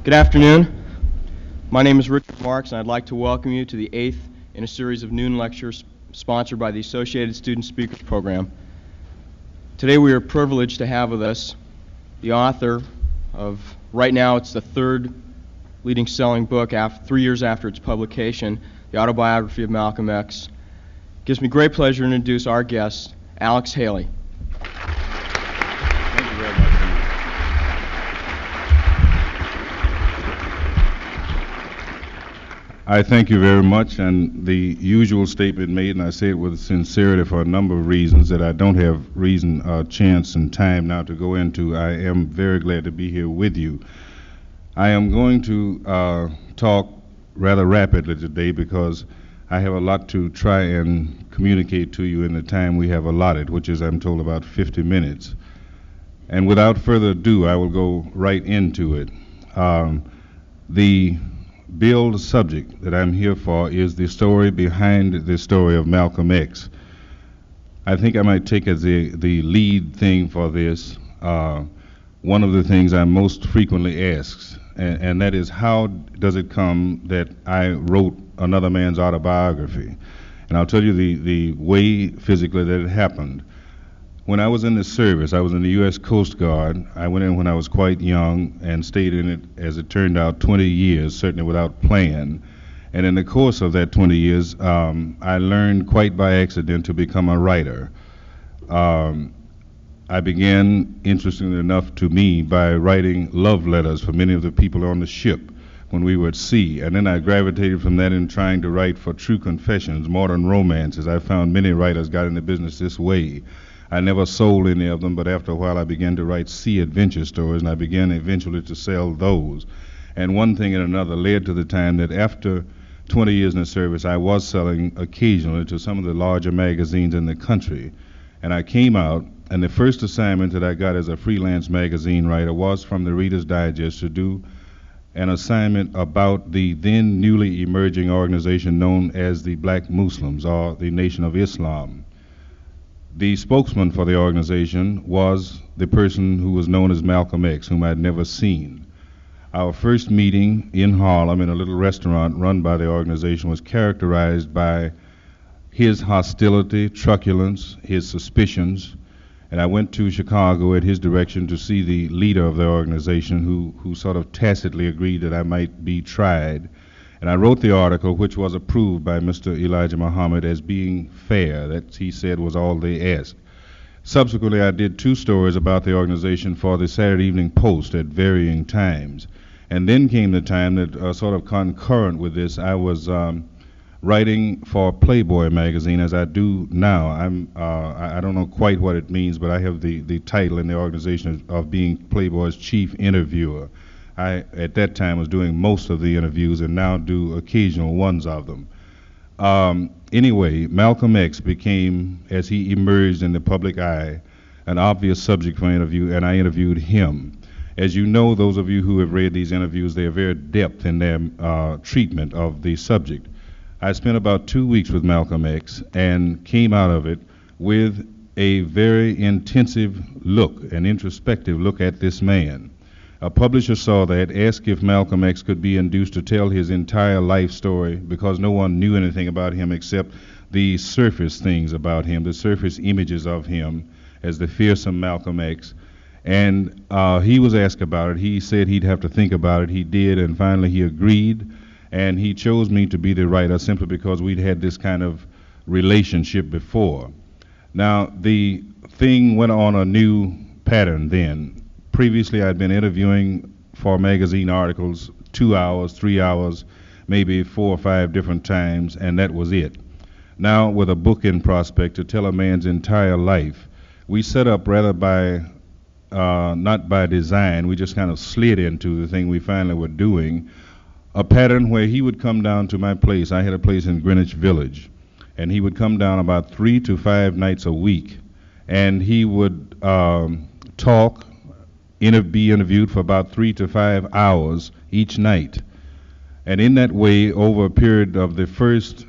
Good afternoon. My name is Richard Marks, and I'd like to welcome you to the 8th in a series of noon lectures sponsored by the Associated Student Speakers Program. Today we are privileged to have with us the author of, right now it's the third leading selling book 3 years after its publication, the autobiography of Malcolm X. It gives me great pleasure to introduce our guest, Alex Haley. Thank you very much. I thank you very much, and the usual statement made, and I say it with sincerity for a number of reasons that I don't have reason, chance, and time now to go into. I am very glad to be here with you. I am going to talk rather rapidly today because I have a lot to try and communicate to you in the time we have allotted, which is, I'm told, about 50 minutes. And without further ado, I will go right into it. The billed subject that I'm here for is the story behind the story of Malcolm X. I think I might take as the lead thing for this one of the things I'm most frequently asked, and that is, how does it come that I wrote another man's autobiography? And I'll tell you the way physically that it happened. When I was in the service, I was in the U.S. Coast Guard. I went in when I was quite young and stayed in it, as it turned out, 20 years, certainly without plan. And in the course of that 20 years, I learned quite by accident to become a writer. I began, interestingly enough to me, by writing love letters for many of the people on the ship when we were at sea. And then I gravitated from that in trying to write for true confessions, modern romances. I found many writers got into business this way. I never sold any of them, but after a while I began to write sea adventure stories, and I began eventually to sell those. And one thing and another led to the time that after 20 years in the service, I was selling occasionally to some of the larger magazines in the country. And I came out, and the first assignment that I got as a freelance magazine writer was from the Reader's Digest to do an assignment about the then newly emerging organization known as the Black Muslims, or the Nation of Islam. The spokesman for the organization was the person who was known as Malcolm X, whom I'd never seen. Our first meeting in Harlem in a little restaurant run by the organization was characterized by his hostility, truculence, his suspicions, and I went to Chicago at his direction to see the leader of the organization, who sort of tacitly agreed that I might be tried. And I wrote the article, which was approved by Mr. Elijah Muhammad as being fair. That, he said, was all they asked. Subsequently, I did 2 stories about the organization for the Saturday Evening Post at varying times. And then came the time that, sort of concurrent with this, I was writing for Playboy magazine, as I do now. I don't know quite what it means, but I have the title in the organization of being Playboy's chief interviewer. I, at that time, was doing most of the interviews and now do occasional ones of them. Anyway, Malcolm X became, as he emerged in the public eye, an obvious subject for interview, and I interviewed him. As you know, those of you who have read these interviews, they are very depth in their treatment of the subject. I spent about 2 weeks with Malcolm X and came out of it with a very intensive look, an introspective look at this man. A publisher saw that, asked if Malcolm X could be induced to tell his entire life story, because no one knew anything about him except the surface things about him, the surface images of him as the fearsome Malcolm X. And he was asked about it. He said he'd have to think about it. He did, and finally he agreed. And he chose me to be the writer simply because we'd had this kind of relationship before. Now, the thing went on a new pattern then. Previously, I'd been interviewing for magazine articles 2 hours, 3 hours, maybe 4 or 5 different times, and that was it. Now, with a book in prospect to tell a man's entire life, we set up rather by, not by design, we just kind of slid into the thing we finally were doing, a pattern where he would come down to my place. I had a place in Greenwich Village, and he would come down about 3 to 5 nights a week, and he would talk, be interviewed for about 3 to 5 hours each night. And in that way, over a period of the first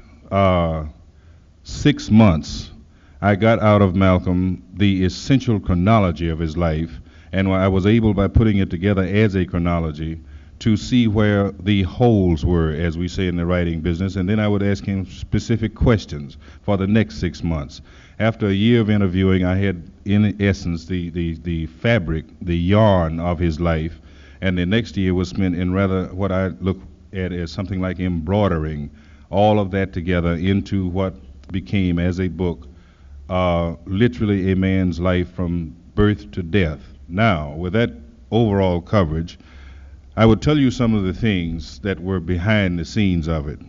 6 months, I got out of Malcolm the essential chronology of his life, and I was able, by putting it together as a chronology, to see where the holes were, as we say in the writing business, and then I would ask him specific questions for the next 6 months. After a year of interviewing, I had, in essence, the fabric, the yarn of his life, and the next year was spent in rather what I look at as something like embroidering all of that together into what became, as a book, literally a man's life from birth to death. Now, with that overall coverage, I would tell you some of the things that were behind the scenes of it.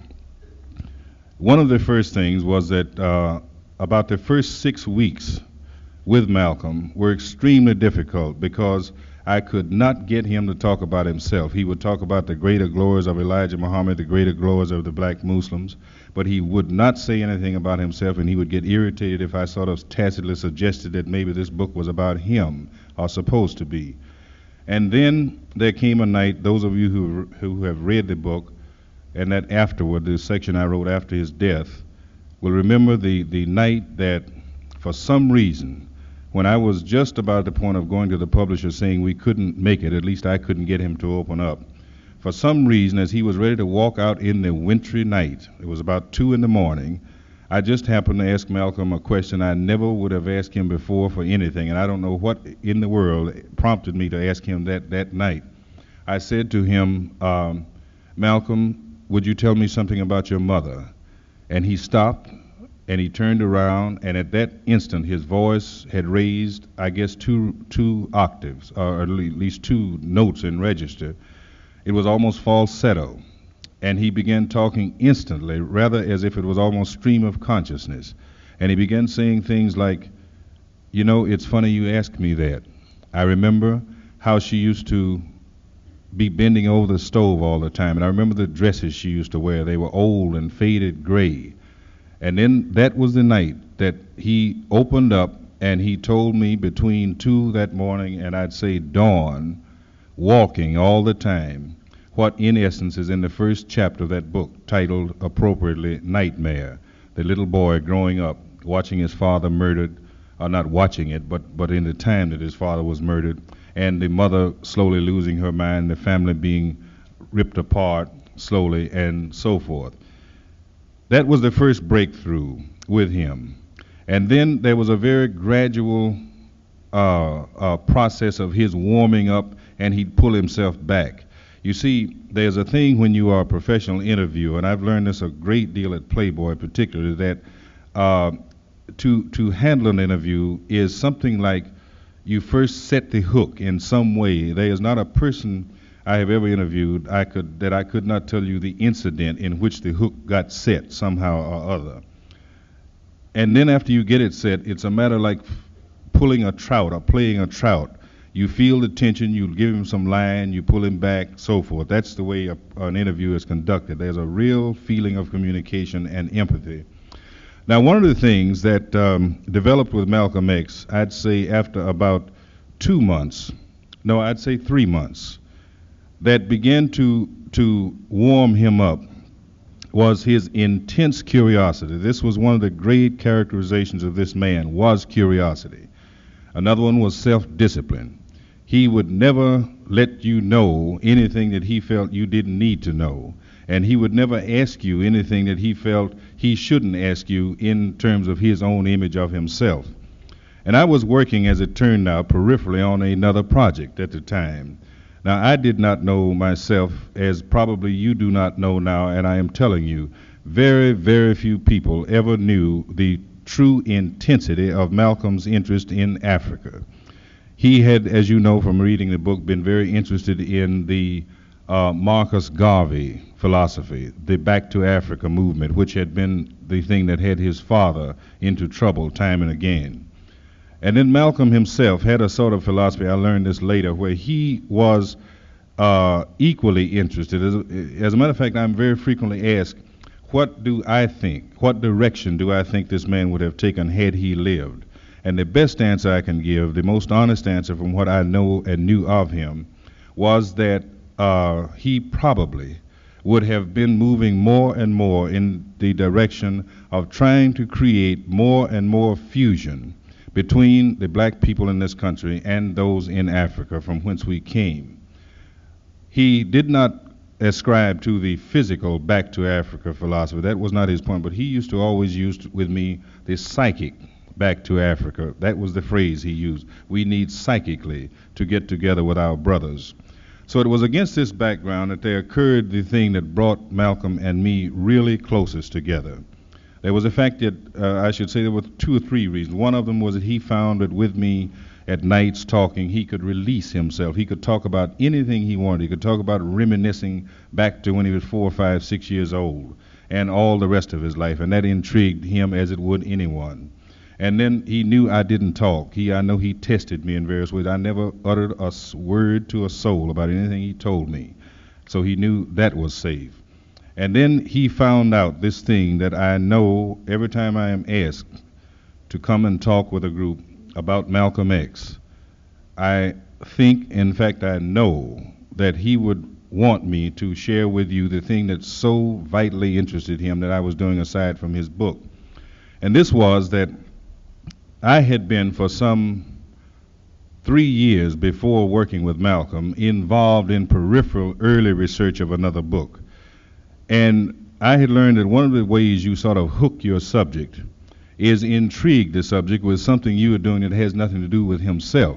One of the first things was that about the first 6 weeks with Malcolm were extremely difficult because I could not get him to talk about himself. He would talk about the greater glories of Elijah Muhammad, the greater glories of the black Muslims, but he would not say anything about himself, and he would get irritated if I sort of tacitly suggested that maybe this book was about him, or supposed to be. And then there came a night, those of you who have read the book, and that afterward, the section I wrote after his death, will remember the night that, for some reason, when I was just about the point of going to the publisher saying we couldn't make it, at least I couldn't get him to open up, for some reason, as he was ready to walk out in the wintry night, it was about 2 in the morning, I just happened to ask Malcolm a question I never would have asked him before for anything, and I don't know what in the world prompted me to ask him that night. I said to him, Malcolm, would you tell me something about your mother? And he stopped, and he turned around, and at that instant his voice had raised, I guess, two octaves, or at least 2 notes in register. It was almost falsetto. And he began talking instantly, rather as if it was almost stream of consciousness. And he began saying things like, you know, it's funny you ask me that. I remember how she used to be bending over the stove all the time, and I remember the dresses she used to wear. They were old and faded gray. And then that was the night that he opened up, and he told me between 2 that morning and I'd say dawn, walking all the time, what in essence is in the first chapter of that book, titled appropriately Nightmare. The little boy growing up, watching his father murdered, or not watching it, but in the time that his father was murdered, and the mother slowly losing her mind, the family being ripped apart slowly, and so forth. That was the first breakthrough with him. And then there was a very gradual process of his warming up, and he'd pull himself back. You see, there's a thing when you are a professional interviewer, and I've learned this a great deal at Playboy particularly, that to handle an interview is something like you first set the hook in some way. There is not a person I have ever interviewed that I could not tell you the incident in which the hook got set somehow or other. And then after you get it set, it's a matter like pulling a trout or playing a trout. You feel the tension, you give him some line, you pull him back, so forth. That's the way an interview is conducted. There's a real feeling of communication and empathy. Now, one of the things that developed with Malcolm X, I'd say after about 2 months, no, I'd say 3 months, that began to warm him up was his intense curiosity. This was one of the great characterizations of this man, was curiosity. Another one was self-discipline. He would never let you know anything that he felt you didn't need to know. And he would never ask you anything that he felt he shouldn't ask you in terms of his own image of himself. And I was working, as it turned out, peripherally on another project at the time. Now, I did not know myself, as probably you do not know now, and I am telling you, very, very few people ever knew the true intensity of Malcolm's interest in Africa. He had, as you know from reading the book, been very interested in the Marcus Garvey philosophy, the Back to Africa movement, which had been the thing that had his father into trouble time and again. And then Malcolm himself had a sort of philosophy, I learned this later, where he was equally interested. As a matter of fact, I'm very frequently asked, what do I think, what direction do I think this man would have taken had he lived? And the best answer I can give, the most honest answer from what I know and knew of him, was that he probably would have been moving more and more in the direction of trying to create more and more fusion between the black people in this country and those in Africa from whence we came. He did not ascribe to the physical back to Africa philosophy. That was not his point, but he used to always use with me the psychic back to Africa. That was the phrase he used. We need psychically to get together with our brothers. So it was against this background that there occurred the thing that brought Malcolm and me really closest together. There was the fact that, I should say there were 2 or 3 reasons. One of them was that he found that with me at nights talking, he could release himself. He could talk about anything he wanted. He could talk about reminiscing back to when he was 4, 5, 6 years old and all the rest of his life, and that intrigued him as it would anyone. And then he knew I didn't talk. I know he tested me in various ways. I never uttered a word to a soul about anything he told me. So he knew that was safe. And then he found out this thing that I know every time I am asked to come and talk with a group about Malcolm X. I think, in fact, I know that he would want me to share with you the thing that so vitally interested him that I was doing aside from his book. And this was that I had been for some 3 years before working with Malcolm involved in peripheral early research of another book. And I had learned that one of the ways you sort of hook your subject is intrigue the subject with something you are doing that has nothing to do with himself.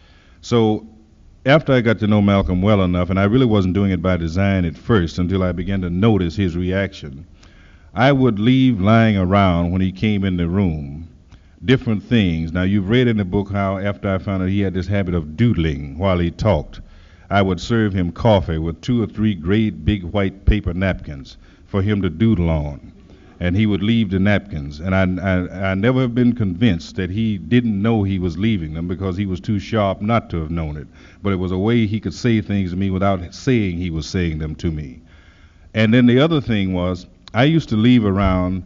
So after I got to know Malcolm well enough, and I really wasn't doing it by design at first until I began to notice his reaction, I would leave lying around when he came in the room different things. Now, you've read in the book how after I found out he had this habit of doodling while he talked, I would serve him coffee with 2 or 3 great big white paper napkins for him to doodle on. And he would leave the napkins. And I never have been convinced that he didn't know he was leaving them because he was too sharp not to have known it. But it was a way he could say things to me without saying he was saying them to me. And then the other thing was, I used to leave around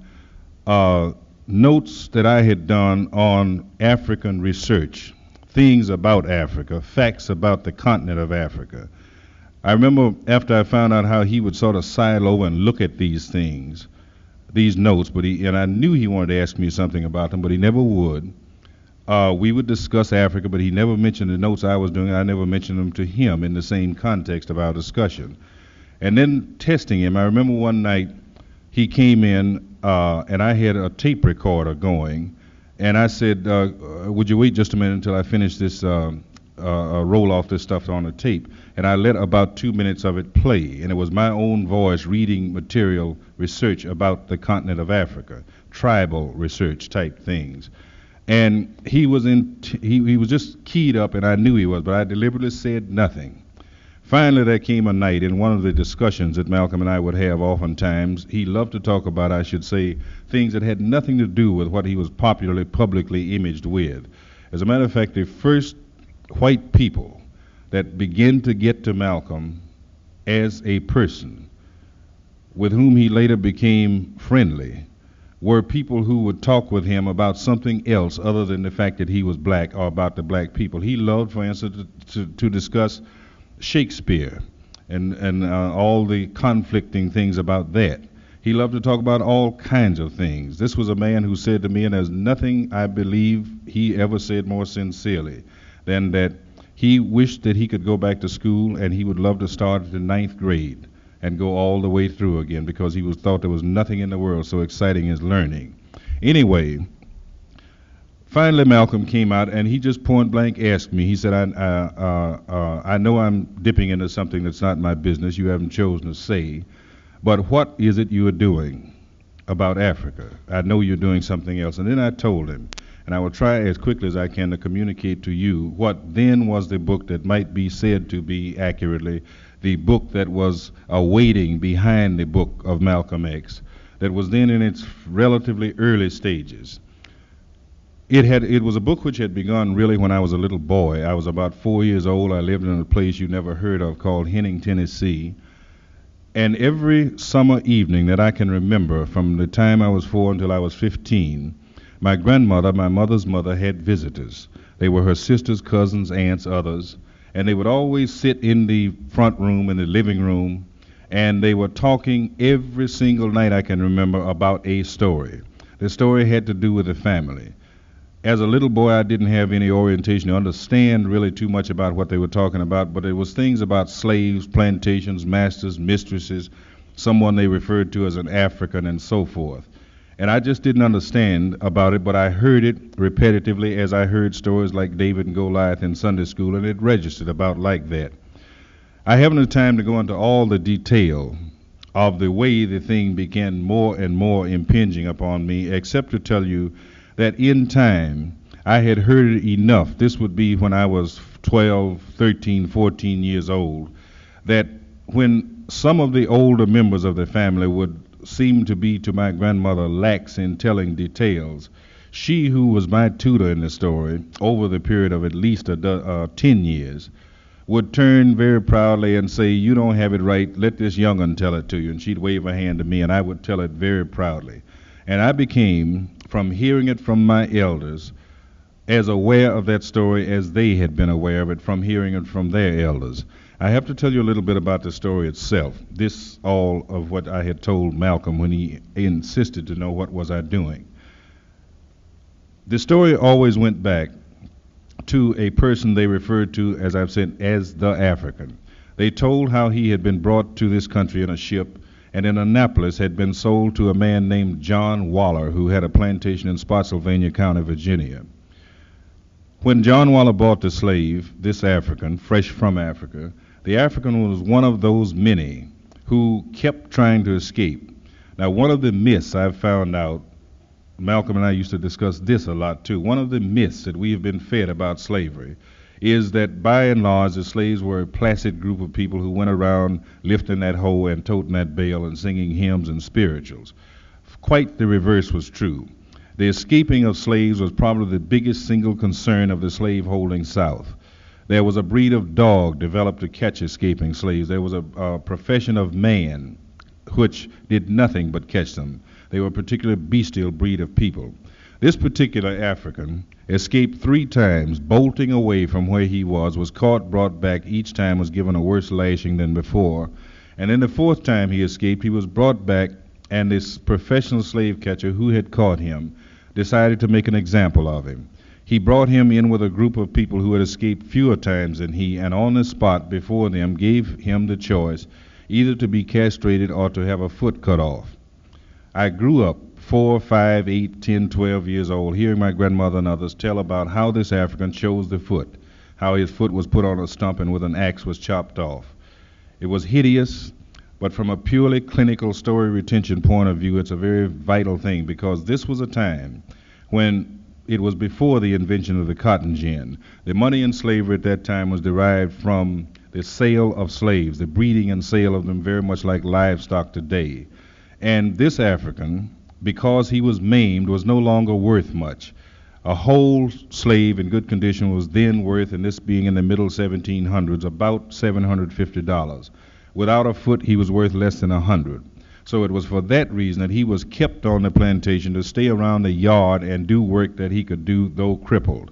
notes that I had done on African research, things about Africa, facts about the continent of Africa. I remember after I found out how he would sort of silo and look at these things, these notes, and I knew he wanted to ask me something about them, but he never would. We would discuss Africa, but he never mentioned the notes I was doing. I never mentioned them to him in the same context of our discussion. And then testing him, I remember one night he came in and I had a tape recorder going, and I said, would you wait just a minute until I finish this, roll off this stuff on the tape? And I let about 2 minutes of it play, and it was my own voice reading material research about the continent of Africa, tribal research type things. And he was he was just keyed up, and I knew he was, but I deliberately said nothing. Finally, there came a night in one of the discussions that Malcolm and I would have oftentimes. He loved to talk about, I should say, things that had nothing to do with what he was popularly, publicly imaged with. As a matter of fact, the first white people that began to get to Malcolm as a person, with whom he later became friendly, were people who would talk with him about something else other than the fact that he was black or about the black people. He loved, for instance, to discuss Shakespeare and all the conflicting things about that. He loved to talk about all kinds of things. This was a man who said to me, and there's nothing I believe he ever said more sincerely than that he wished that he could go back to school and he would love to start at the 9th grade and go all the way through again because he thought there was nothing in the world so exciting as learning. Anyway, finally Malcolm came out and he just point blank asked me, he said, I know I'm dipping into something that's not my business, you haven't chosen to say, but what is it you are doing about Africa? I know you're doing something else. And then I told him, and I will try as quickly as I can to communicate to you what then was the book that might be said to be accurately the book that was awaiting behind the book of Malcolm X, that was then in its relatively early stages. It was a book which had begun really when I was a little boy. I was about 4 years old. I lived in a place you never heard of called Henning, Tennessee. And every summer evening that I can remember from the time I was 4 until I was 15, my grandmother, my mother's mother, had visitors. They were her sisters, cousins, aunts, others, and they would always sit in the front room, in the living room, and they were talking every single night I can remember about a story. The story had to do with the family. As a little boy, I didn't have any orientation to understand really too much about what they were talking about, but it was things about slaves, plantations, masters, mistresses, someone they referred to as an African, and so forth. And I just didn't understand about it, but I heard it repetitively as I heard stories like David and Goliath in Sunday school, and it registered about like that. I haven't the time to go into all the detail of the way the thing began more and more impinging upon me, except to tell you that in time I had heard it enough. This would be when I was 12, 13, 14 years old, that when some of the older members of the family would seem to be to my grandmother lax in telling details, she, who was my tutor in the story over the period of at least 10 years, would turn very proudly and say, "You don't have it right, let this young'un tell it to you." And she'd wave her hand to me, and I would tell it very proudly. And I became, from hearing it from my elders, as aware of that story as they had been aware of it from hearing it from their elders. I have to tell you a little bit about the story itself. This all of what I had told Malcolm when he insisted to know what was I doing. The story always went back to a person they referred to, as I've said, as the African. They told how he had been brought to this country in a ship, and in Annapolis had been sold to a man named John Waller, who had a plantation in Spotsylvania County, Virginia. When John Waller bought the slave, this African, fresh from Africa, the African was one of those many who kept trying to escape. Now, one of the myths I've found out, Malcolm and I used to discuss this a lot too, one of the myths that we have been fed about slavery is that by and large the slaves were a placid group of people who went around lifting that hoe and toting that bale and singing hymns and spirituals. Quite the reverse was true. The escaping of slaves was probably the biggest single concern of the slave-holding South. There was a breed of dog developed to catch escaping slaves. There was a profession of man which did nothing but catch them. They were a particular bestial breed of people. This particular African escaped 3 times, bolting away from where he was caught, brought back, each time was given a worse lashing than before. And then the 4th time he escaped, he was brought back, and this professional slave catcher who had caught him decided to make an example of him. He brought him in with a group of people who had escaped fewer times than he, and on the spot before them gave him the choice either to be castrated or to have a foot cut off. I grew up 4, 5, 8, 10, 12 years old, hearing my grandmother and others tell about how this African chose the foot, how his foot was put on a stump and with an axe was chopped off. It was hideous, but from a purely clinical story retention point of view, it's a very vital thing, because this was a time when it was before the invention of the cotton gin. The money in slavery at that time was derived from the sale of slaves, the breeding and sale of them, very much like livestock today. And this African, because he was maimed, was no longer worth much. A whole slave in good condition was then worth, and this being in the middle 1700s, about $750. Without a foot, he was worth less than 100. So it was for that reason that he was kept on the plantation to stay around the yard and do work that he could do, though crippled.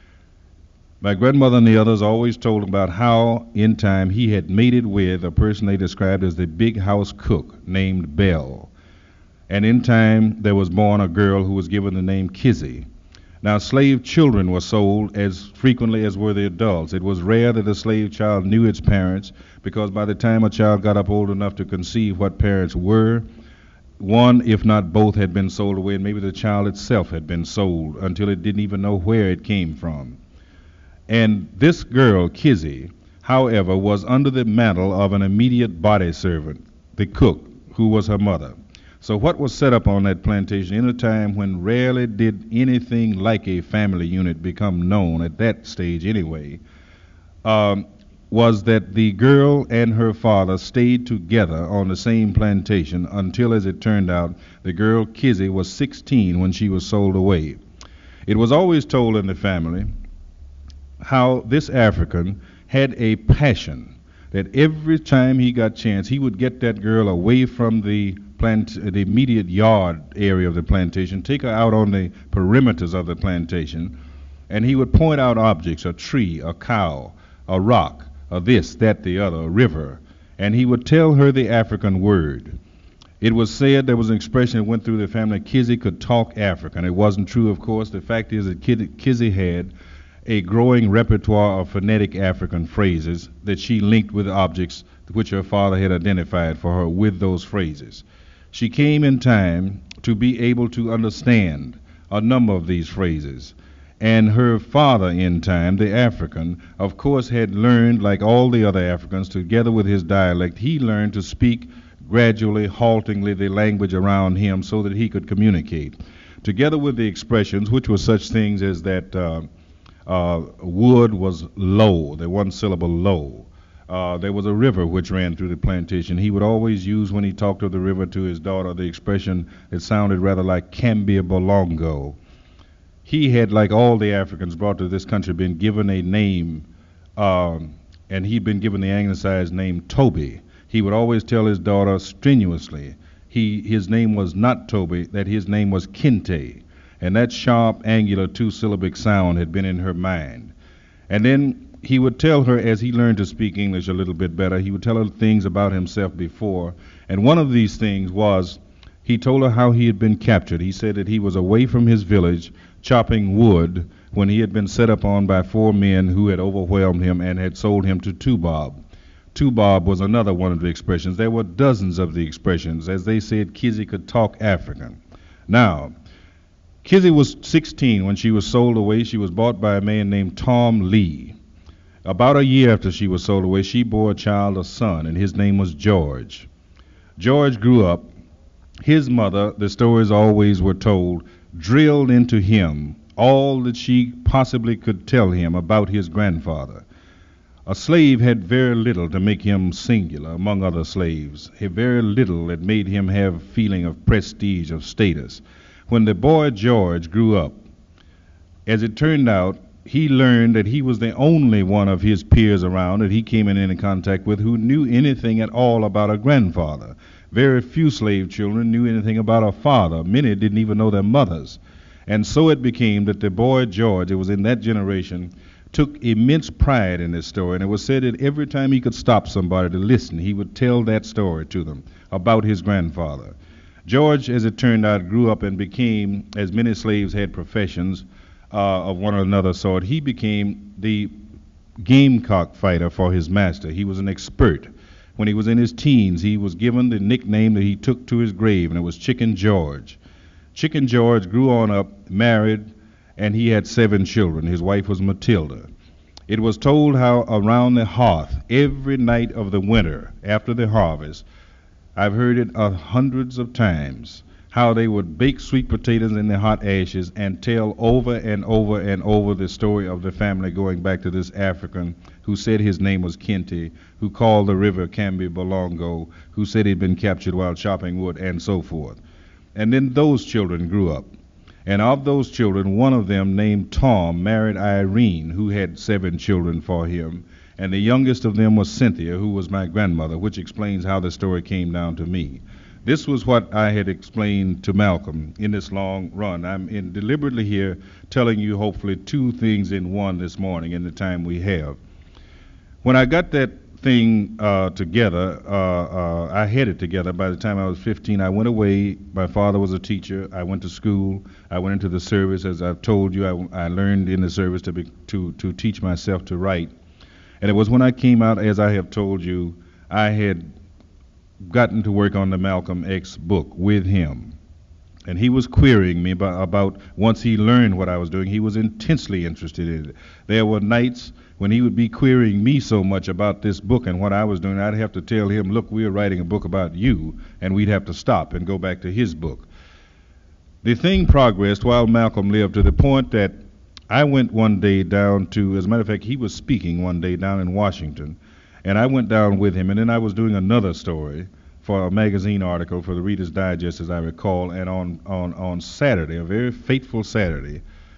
My grandmother and the others always told about how, in time, he had mated with a person they described as the big house cook named Belle. And in time, there was born a girl who was given the name Kizzy. Now, slave children were sold as frequently as were the adults. It was rare that a slave child knew its parents, because by the time a child got up old enough to conceive what parents were, one, if not both, had been sold away, and maybe the child itself had been sold until it didn't even know where it came from. And this girl, Kizzy, however, was under the mantle of an immediate body servant, the cook, who was her mother. So what was set up on that plantation in a time when rarely did anything like a family unit become known, at that stage anyway, was that the girl and her father stayed together on the same plantation until, as it turned out, the girl, Kizzy, was 16 when she was sold away. It was always told in the family how this African had a passion that every time he got chance, he would get that girl away from the immediate yard area of the plantation, take her out on the perimeters of the plantation, and he would point out objects, a tree, a cow, a rock, a this, that, the other, a river, and he would tell her the African word. It was said, there was an expression that went through the family, Kizzy could talk African. It wasn't true, of course. The fact is that Kizzy had a growing repertoire of phonetic African phrases that she linked with objects which her father had identified for her with those phrases. She came in time to be able to understand a number of these phrases. And her father, in time, the African, of course, had learned, like all the other Africans, together with his dialect, he learned to speak gradually, haltingly, the language around him so that he could communicate. Together with the expressions, which were such things as that wood was low, the one syllable low. There was a river which ran through the plantation. He would always use, when he talked of the river to his daughter, the expression that sounded rather like Cambia Bolongo. He had, like all the Africans brought to this country, been given a name, and he'd been given the anglicized name Toby. He would always tell his daughter strenuously his name was not Toby, that his name was Kinte. And that sharp, angular, two-syllabic sound had been in her mind. And then he would tell her, as he learned to speak English a little bit better, he would tell her things about himself before. And one of these things was, he told her how he had been captured. He said that he was away from his village chopping wood when he had been set upon by 4 men who had overwhelmed him and had sold him to Tubob. Tubob was another one of the expressions. There were dozens of the expressions. As they said, Kizzy could talk African. Now, Kizzy was 16 when she was sold away. She was bought by a man named Tom Lee. About a year after she was sold away, she bore a child, a son, and his name was George. George grew up. His mother, the stories always were told, drilled into him all that she possibly could tell him about his grandfather. A slave had very little to make him singular among other slaves, very little that made him have a feeling of prestige, of status. When the boy George grew up, as it turned out, he learned that he was the only one of his peers around that he came in contact with who knew anything at all about a grandfather. Very few slave children knew anything about a father. Many didn't even know their mothers. And so it became that the boy George, it was in that generation, took immense pride in this story. And it was said that every time he could stop somebody to listen, he would tell that story to them about his grandfather. George, as it turned out, grew up and became, as many slaves had professions of one or another sort, he became the gamecock fighter for his master. He was an expert. When he was in his teens, he was given the nickname that he took to his grave, and it was Chicken George. Chicken George grew on up, married, and he had 7 children. His wife was Matilda. It was told how around the hearth, every night of the winter, after the harvest, I've heard it hundreds of times, how they would bake sweet potatoes in the hot ashes and tell over and over and over the story of the family going back to this African who said his name was Kente, who called the river Cambia Bolongo, who said he'd been captured while chopping wood, and so forth. And then those children grew up. And of those children, one of them, named Tom, married Irene, who had 7 children for him. And the youngest of them was Cynthia, who was my grandmother, which explains how the story came down to me. This was what I had explained to Malcolm in this long run. I'm deliberately here telling you hopefully 2 things in one this morning in the time we have. When I got that thing together, I had it together. By the time I was 15, I went away. My father was a teacher. I went to school. I went into the service. As I've told you, I learned in the service to teach myself to write. And it was when I came out, as I have told you, I had gotten to work on the Malcolm X book with him. And he was querying me about once he learned what I was doing, he was intensely interested in it. There were nights when he would be querying me so much about this book and what I was doing, I'd have to tell him, look, we're writing a book about you, and we'd have to stop and go back to his book. The thing progressed while Malcolm lived to the point that I went one day down to, as a matter of fact, he was speaking one day down in Washington, and I went down with him, and then I was doing another story for a magazine article for the Reader's Digest, as I recall, and on Saturday, a very fateful Saturday,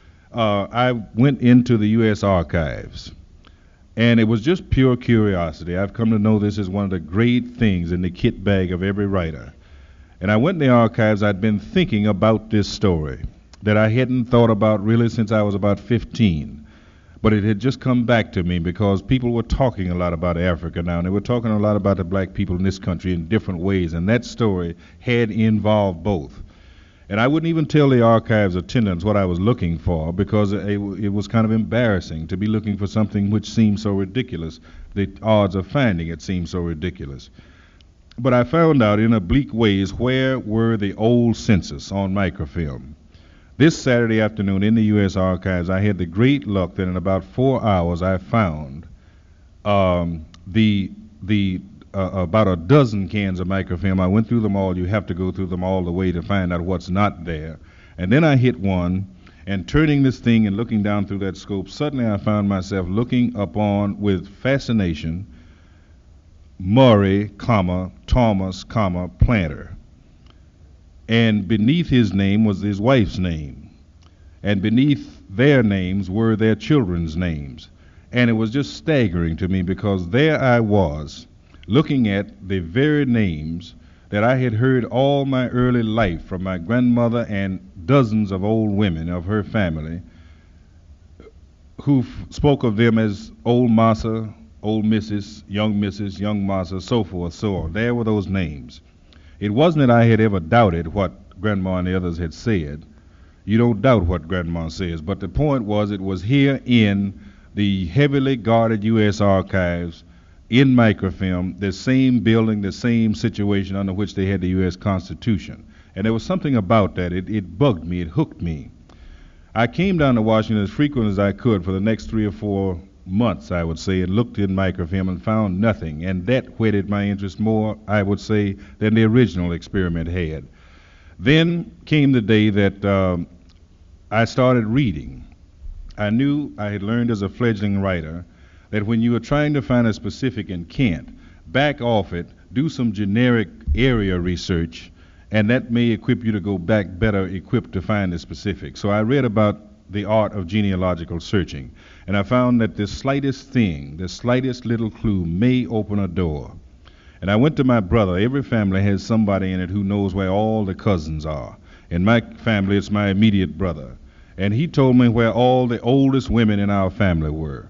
I went into the U.S. Archives. And it was just pure curiosity. I've come to know this as one of the great things in the kit bag of every writer. And I went in the archives. I'd been thinking about this story that I hadn't thought about really since I was about 15. But it had just come back to me because people were talking a lot about Africa now, and they were talking a lot about the black people in this country in different ways, and that story had involved both. And I wouldn't even tell the archives attendants what I was looking for because it was kind of embarrassing to be looking for something which seemed so ridiculous. The odds of finding it seemed so ridiculous. But I found out in oblique ways where were the old census on microfilm. This Saturday afternoon in the U.S. Archives, I had the great luck that in about 4 hours I found about a dozen cans of microfilm. I went through them all. You have to go through them all the way to find out what's not there. And then I hit one, and turning this thing and looking down through that scope, suddenly I found myself looking upon with fascination Murray, Thomas, Planter. And beneath his name was his wife's name. And beneath their names were their children's names. And it was just staggering to me because there I was, looking at the very names that I had heard all my early life from my grandmother and dozens of old women of her family who spoke of them as old Massa, old Mrs., young Massa, so forth, so on. There were those names. It wasn't that I had ever doubted what Grandma and the others had said. You don't doubt what Grandma says, but the point was it was here in the heavily guarded U.S. Archives in microfilm, the same building, the same situation under which they had the U.S. Constitution. And there was something about that. It bugged me. It hooked me. I came down to Washington as frequent as I could for the next 3 or 4 months, I would say, and looked in microfilm and found nothing. And that whetted my interest more, I would say, than the original experiment had. Then came the day that I started reading. I knew I had learned as a fledgling writer that when you are trying to find a specific and can't, back off it, do some generic area research, and that may equip you to go back better equipped to find the specific. So I read about the art of genealogical searching, and I found that the slightest thing, the slightest little clue may open a door. And I went to my brother. Every family has somebody in it who knows where all the cousins are. In my family, it's my immediate brother. And he told me where all the oldest women in our family were.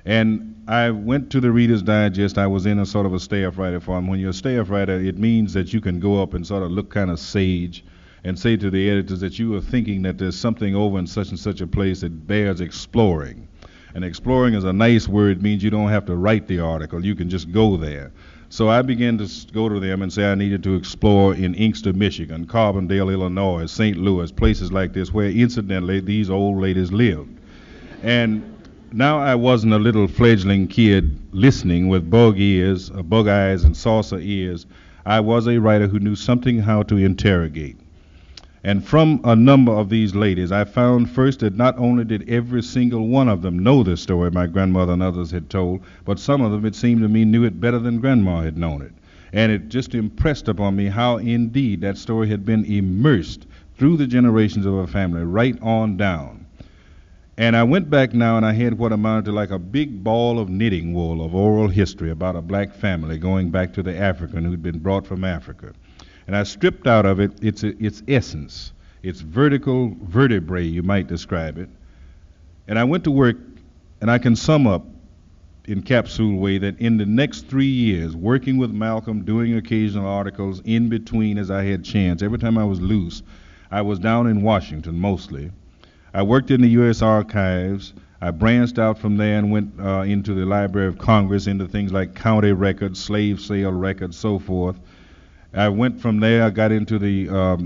And I went to the Reader's Digest. I was in a sort of a staff writer for him. When you're a staff writer, it means that you can go up and sort of look kind of sage and say to the editors that you are thinking that there's something over in such and such a place that bears exploring. And exploring is a nice word. It means you don't have to write the article. You can just go there. So I began to go to them and say I needed to explore in Inkster, Michigan, Carbondale, Illinois, St. Louis, places like this where incidentally these old ladies lived. And now I wasn't a little fledgling kid listening with bug eyes and saucer ears. I was a writer who knew something how to interrogate. And from a number of these ladies, I found first that not only did every single one of them know the story my grandmother and others had told, but some of them, it seemed to me, knew it better than Grandma had known it. And it just impressed upon me how indeed that story had been immersed through the generations of a family, right on down. And I went back now and I had what amounted to like a big ball of knitting wool of oral history about a black family going back to the African who'd been brought from Africa. And I stripped out of it its essence, its vertical vertebrae, you might describe it. And I went to work, and I can sum up in capsule way that in the next 3 years, working with Malcolm, doing occasional articles in between as I had chance, every time I was loose, I was down in Washington mostly. I worked in the U.S. Archives. I branched out from there and went into the Library of Congress, into things like county records, slave sale records, so forth. I went from there, I got into the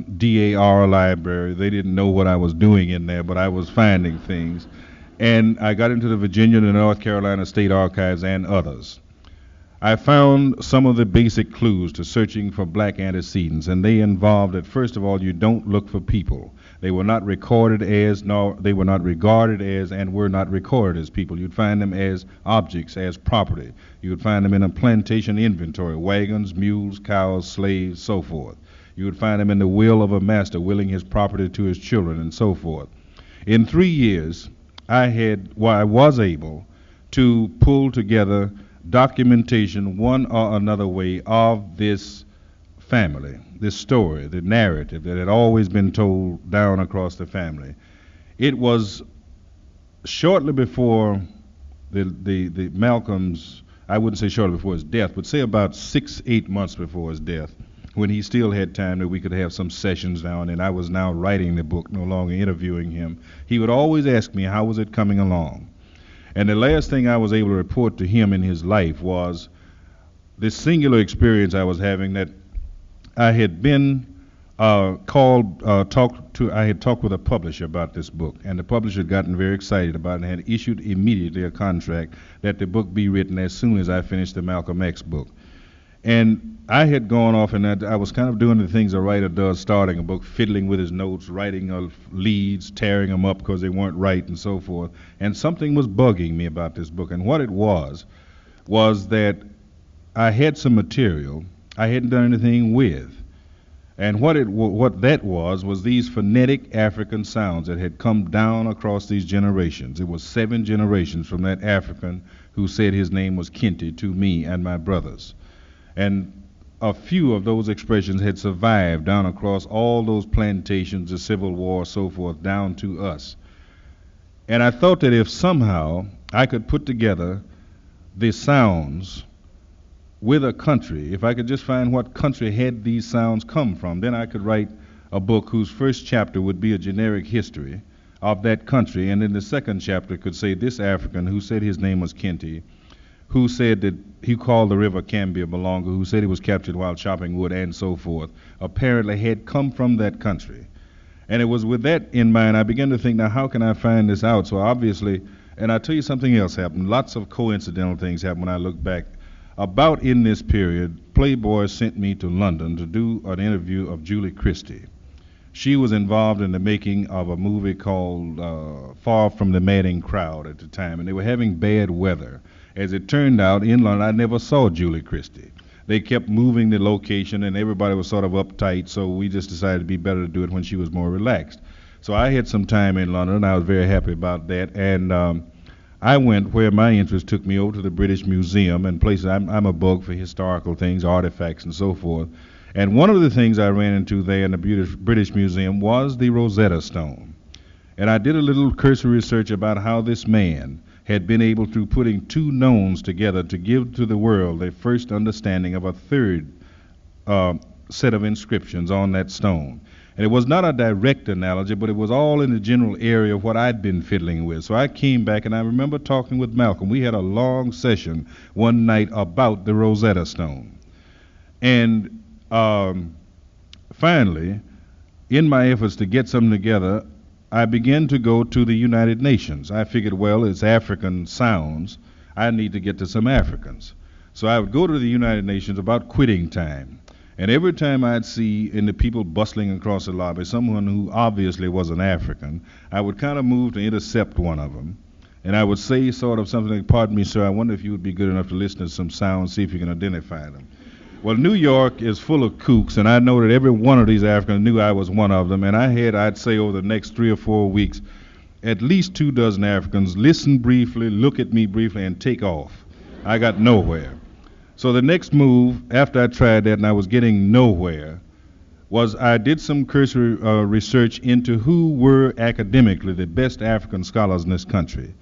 DAR library. They didn't know what I was doing in there, but I was finding things. And I got into the Virginia and the North Carolina State Archives and others. I found some of the basic clues to searching for black antecedents, and they involved that, first of all, you don't look for people. They were not recorded as, nor they were not regarded as, and were not recorded as people. You'd find them as objects, as property. You would find them in a plantation inventory, wagons, mules, cows, slaves, so forth. You would find them in the will of a master, willing his property to his children, and so forth. In 3 years, I was able to pull together documentation one or another way of this family, this story, the narrative that had always been told down across the family. It was shortly before the Malcolm's, I wouldn't say shortly before his death, but say about 6, 8 months before his death, when he still had time that we could have some sessions now and then. I was now writing the book, no longer interviewing him. He would always ask me, how was it coming along? And the last thing I was able to report to him in his life was this singular experience I was having, that I had been I had talked with a publisher about this book, and the publisher had gotten very excited about it and had issued immediately a contract that the book be written as soon as I finished the Malcolm X book. And I had gone off, and I was kind of doing the things a writer does starting a book, fiddling with his notes, writing leads, tearing them up because they weren't right, and so forth. And something was bugging me about this book. And what it was that I had some material I hadn't done anything with. And what that was these phonetic African sounds that had come down across these generations. It was 7 generations from that African who said his name was Kente to me and my brothers. And a few of those expressions had survived down across all those plantations, the Civil War, so forth, down to us. And I thought that if somehow I could put together the sounds with a country, if I could just find what country had these sounds come from, then I could write a book whose first chapter would be a generic history of that country, and then the second chapter could say this African who said his name was Kente, who said that he called the river Cambia Malonga, who said he was captured while chopping wood, and so forth, apparently had come from that country. And it was with that in mind I began to think, now how can I find this out? So obviously, and I'll tell you something else happened. Lots of coincidental things happened when I look back. About in this period, Playboy sent me to London to do an interview of Julie Christie. She was involved in the making of a movie called Far From the Madding Crowd at the time, and they were having bad weather. As it turned out, in London, I never saw Julie Christie. They kept moving the location, and everybody was sort of uptight, so we just decided it'd be better to do it when she was more relaxed. So I had some time in London, and I was very happy about that, and I went where my interest took me, over to the British Museum and places. I'm a bug for historical things, artifacts, and so forth. And one of the things I ran into there in the British Museum was the Rosetta Stone. And I did a little cursory research about how this man had been able, through putting 2 knowns together, to give to the world a first understanding of a third set of inscriptions on that stone. And it was not a direct analogy, but it was all in the general area of what I'd been fiddling with. So I came back, and I remember talking with Malcolm. We had a long session one night about the Rosetta Stone. And finally, in my efforts to get something together, I began to go to the United Nations. I figured, well, it's African sounds. I need to get to some Africans. So I would go to the United Nations about quitting time. And every time I'd see in the people bustling across the lobby someone who obviously was an African, I would kind of move to intercept one of them. And I would say sort of something like, pardon me, sir, I wonder if you would be good enough to listen to some sounds, see if you can identify them. Well, New York is full of kooks, and I know that every one of these Africans knew I was one of them. And I had, I'd say, over the next 3 or 4 weeks, at least 2 dozen Africans listen briefly, look at me briefly, and take off. I got nowhere. So the next move, after I tried that and I was getting nowhere, was I did some cursory research into who were academically the best African scholars in this country.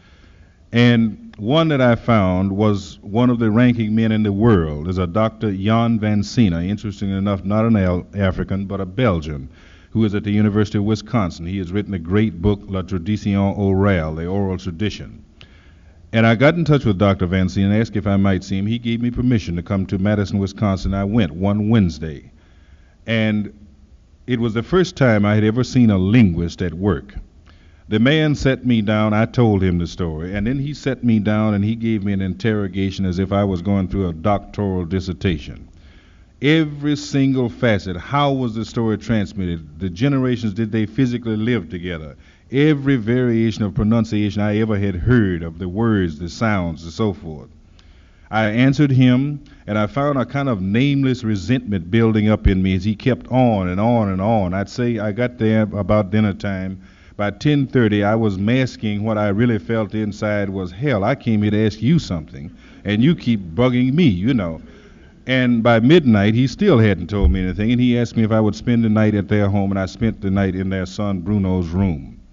And one that I found was one of the ranking men in the world, is a Dr. Jan van Sina, interesting enough, not an African, but a Belgian, who is at the University of Wisconsin. He has written a great book, La Tradition Orale, the oral tradition. And I got in touch with Dr. Van Sina and asked if I might see him. He gave me permission to come to Madison, Wisconsin. I went one Wednesday. And it was the first time I had ever seen a linguist at work. The man set me down, I told him the story, and then he set me down and he gave me an interrogation as if I was going through a doctoral dissertation. Every single facet, how was the story transmitted? The generations, did they physically live together? Every variation of pronunciation I ever had heard of the words, the sounds, and so forth. I answered him, and I found a kind of nameless resentment building up in me as he kept on and on and on. I'd say I got there about dinner time. By 10:30, I was masking what I really felt inside was, hell, I came here to ask you something, and you keep bugging me, you know. And by midnight, he still hadn't told me anything, and he asked me if I would spend the night at their home, and I spent the night in their son Bruno's room.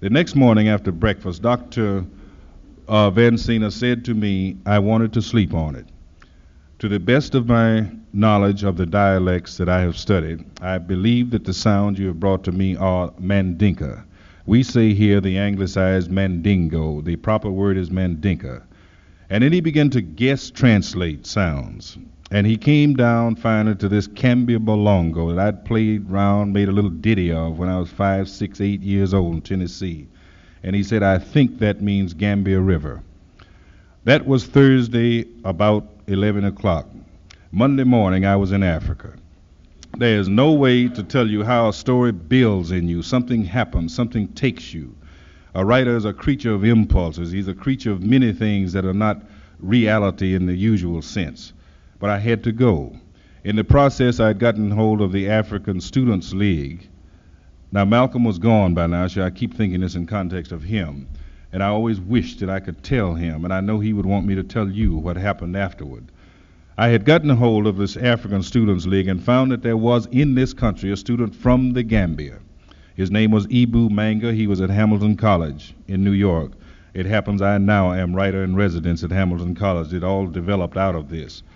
The next morning after breakfast, Dr. Vancina said to me, I wanted to sleep on it. To the best of my knowledge of the dialects that I have studied, I believe that the sounds you have brought to me are Mandinka. We say here the anglicized Mandingo. The proper word is Mandinka. And then he began to guess translate sounds. And he came down finally to this Cambia Bolongo that I'd played around, made a little ditty of when I was 5, 6, 8 years old in Tennessee. And he said, I think that means Gambia River. That was Thursday about 11 o'clock. Monday morning I was in Africa. There is no way to tell you how a story builds in you. Something happens, something takes you. A writer is a creature of impulses. He's a creature of many things that are not reality in the usual sense. But I had to go. In the process, I had gotten hold of the African Students League. Now, Malcolm was gone by now, so I keep thinking this in context of him. And I always wished that I could tell him, and I know he would want me to tell you what happened afterward. I had gotten a hold of this African Students League and found that there was in this country a student from the Gambia. His name was Ibu Manga. He was at Hamilton College in New York. It happens I now am writer in residence at Hamilton College. It all developed out of this.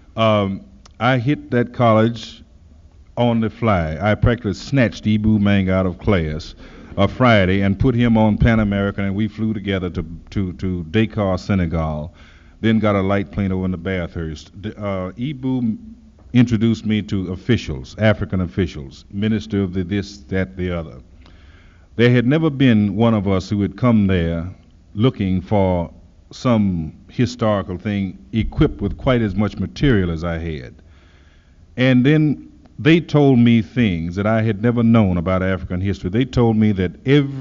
I hit that college on the fly. I practically snatched Ibu Manga out of class a Friday and put him on Pan American, and we flew together to Dakar, Senegal. Then got a light plane over in the Bathurst. Ibu introduced me to officials, African officials, minister of the this, that, the other. There had never been one of us who had come there looking for some historical thing equipped with quite as much material as I had. And then they told me things that I had never known about African history. They told me that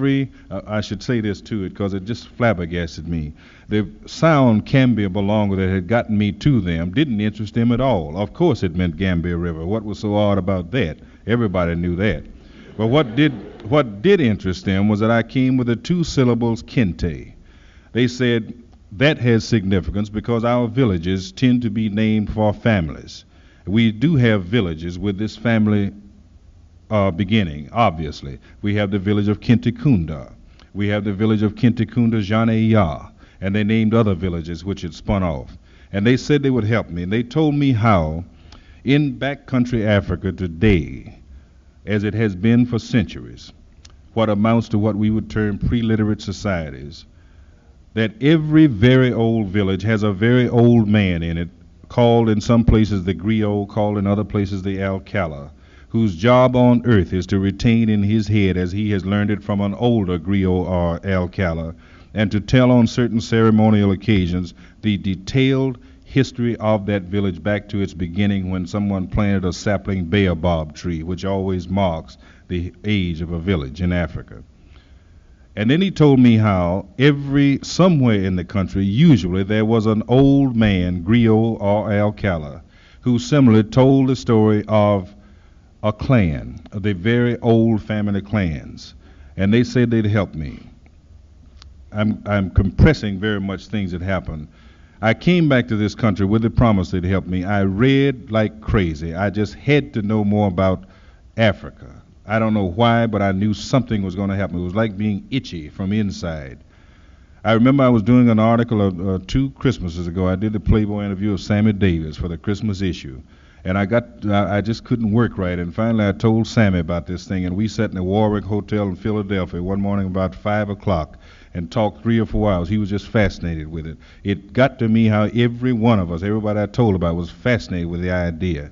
I should say this too, because it just flabbergasted me. The sound Cambia Bolongo that had gotten me to them didn't interest them at all. Of course it meant Gambia River. What was so odd about that? Everybody knew that. But what did interest them was that I came with the two syllables Kente. They said that has significance because our villages tend to be named for families. We do have villages with this family beginning, obviously. We have the village of Kintikunda. We have the village of Kintikunda Janeya, and they named other villages which had spun off. And they said they would help me, and they told me how in backcountry Africa today, as it has been for centuries, what amounts to what we would term pre-literate societies, that every very old village has a very old man in it, called in some places the griot, called in other places the alcala, whose job on earth is to retain in his head, as he has learned it from an older griot or alcala, and to tell on certain ceremonial occasions the detailed history of that village back to its beginning when someone planted a sapling baobab tree, which always marks the age of a village in Africa. And then he told me how somewhere in the country, usually there was an old man, griot or alcala, who similarly told the story of a clan, of the very old family clans. And they said they'd help me. I'm compressing very much things that happened. I came back to this country with the promise they'd help me. I read like crazy. I just had to know more about Africa. I don't know why, but I knew something was going to happen. It was like being itchy from inside. I remember I was doing an article 2 Christmases ago. I did the Playboy interview of Sammy Davis for the Christmas issue. And I just couldn't work right. And finally I told Sammy about this thing. And we sat in the Warwick Hotel in Philadelphia one morning about 5 o'clock and talked 3 or 4 hours. He was just fascinated with it. It got to me how every one of us, everybody I told about, was fascinated with the idea.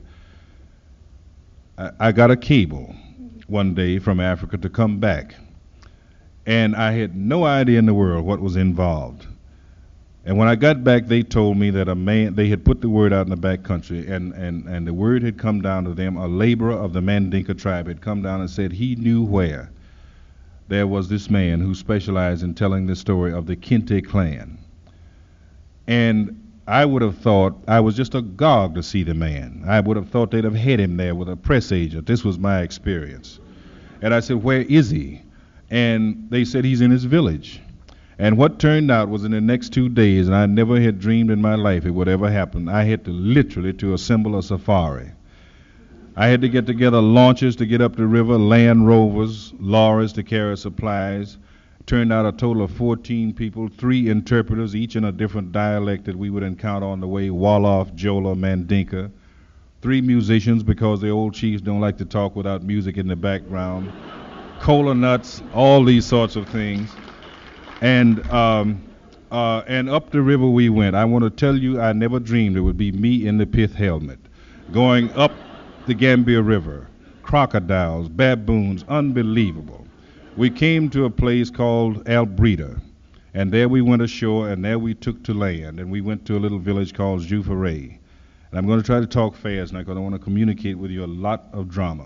I got a cable one day from Africa to come back. And I had no idea in the world what was involved. And when I got back, they told me that they had put the word out in the back country, and the word had come down to them. A laborer of the Mandinka tribe had come down and said he knew where there was this man who specialized in telling the story of the Kente clan. And I would have thought, I was just agog to see the man. I would have thought they'd have had him there with a press agent. This was my experience. And I said, where is he? And they said he's in his village. And what turned out was in the next 2 days, and I never had dreamed in my life it would ever happen, I had to literally to assemble a safari. I had to get together launches to get up the river, Land Rovers, lorries to carry supplies. Turned out a total of 14 people, 3 interpreters, each in a different dialect that we would encounter on the way: Wolof, Jola, Mandinka. 3 musicians, because the old chiefs don't like to talk without music in the background. Cola nuts, all these sorts of things. And up the river we went. I want to tell you, I never dreamed it would be me in the pith helmet, going up the Gambia River. Crocodiles, baboons, unbelievable. We came to a place called Albreda, and there we went ashore, and there we took to land, and we went to a little village called Jufaray. And I'm going to try to talk fast now because I want to communicate with you a lot of drama.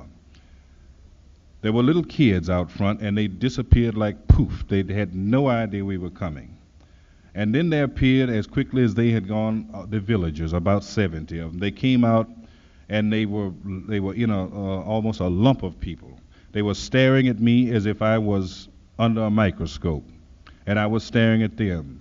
There were little kids out front, and they disappeared like poof. They had no idea we were coming. And then there appeared, as quickly as they had gone, the villagers, about 70 of them. They came out, and they were in almost a lump of people. They were staring at me as if I was under a microscope, and I was staring at them.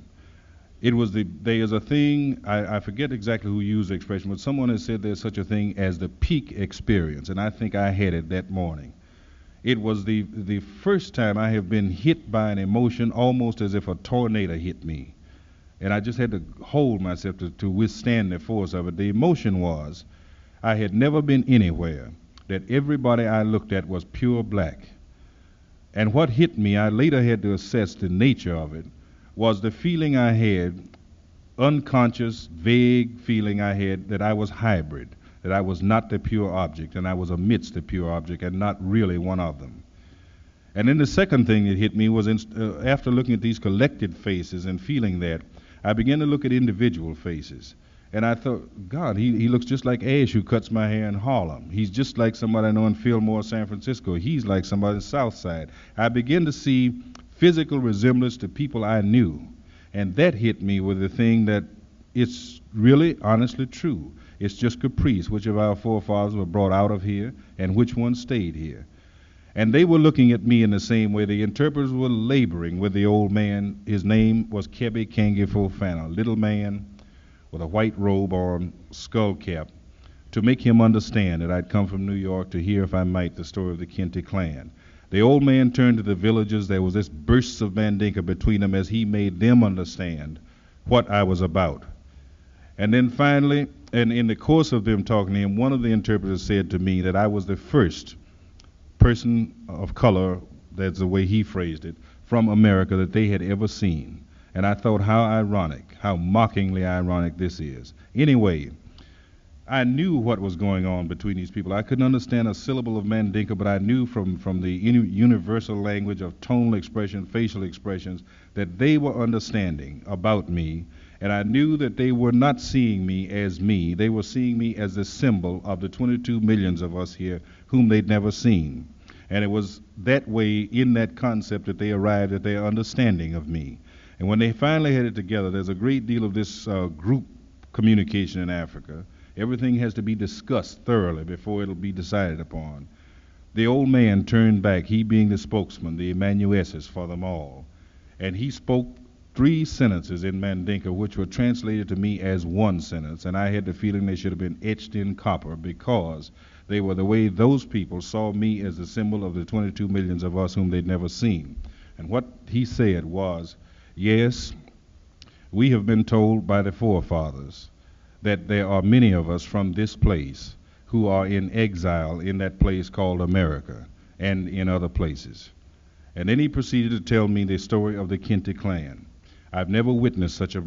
There is a thing, I forget exactly who used the expression, but someone has said there's such a thing as the peak experience, and I think I had it that morning. It was the first time I have been hit by an emotion almost as if a tornado hit me. And I just had to hold myself to withstand the force of it. The emotion was, I had never been anywhere that everybody I looked at was pure black. And what hit me, I later had to assess the nature of it, was the feeling I had, unconscious, vague feeling I had, that I was hybrid, that I was not the pure object, and I was amidst the pure object and not really one of them. And then the second thing that hit me was after looking at these collected faces and feeling that, I began to look at individual faces. And I thought, God, he looks just like Ash, who cuts my hair in Harlem. He's just like somebody I know in Fillmore, San Francisco. He's like somebody in the South Side. I began to see physical resemblance to people I knew. And that hit me with the thing that it's really, honestly true. It's just caprice. Which of our forefathers were brought out of here, and which ones stayed here? And they were looking at me in the same way. The interpreters were laboring with the old man. His name was Kebe Kangi Fofana, little man with a white robe on, skull cap, to make him understand that I'd come from New York to hear, if I might, the story of the Kente clan. The old man turned to the villagers. There was this bursts of Mandinka between them as he made them understand what I was about. And then finally, and in the course of them talking to him, one of the interpreters said to me that I was the first person of color, that's the way he phrased it, from America that they had ever seen. And I thought, how ironic, how mockingly ironic this is. Anyway, I knew what was going on between these people. I couldn't understand a syllable of Mandinka, but I knew from the universal language of tonal expression, facial expressions, that they were understanding about me. And I knew that they were not seeing me as me. They were seeing me as the symbol of the 22 millions of us here whom they'd never seen. And it was that way, in that concept, that they arrived at their understanding of me. And when they finally had it together, there's a great deal of this group communication in Africa. Everything has to be discussed thoroughly before it'll be decided upon. The old man turned back, he being the spokesman, the amanuensis for them all. And he spoke 3 sentences in Mandinka, which were translated to me as one sentence. And I had the feeling they should have been etched in copper, because they were the way those people saw me as the symbol of the 22 millions of us whom they'd never seen. And what he said was, yes, we have been told by the forefathers that there are many of us from this place who are in exile in that place called America and in other places. And then he proceeded to tell me the story of the Kente clan. I've never witnessed such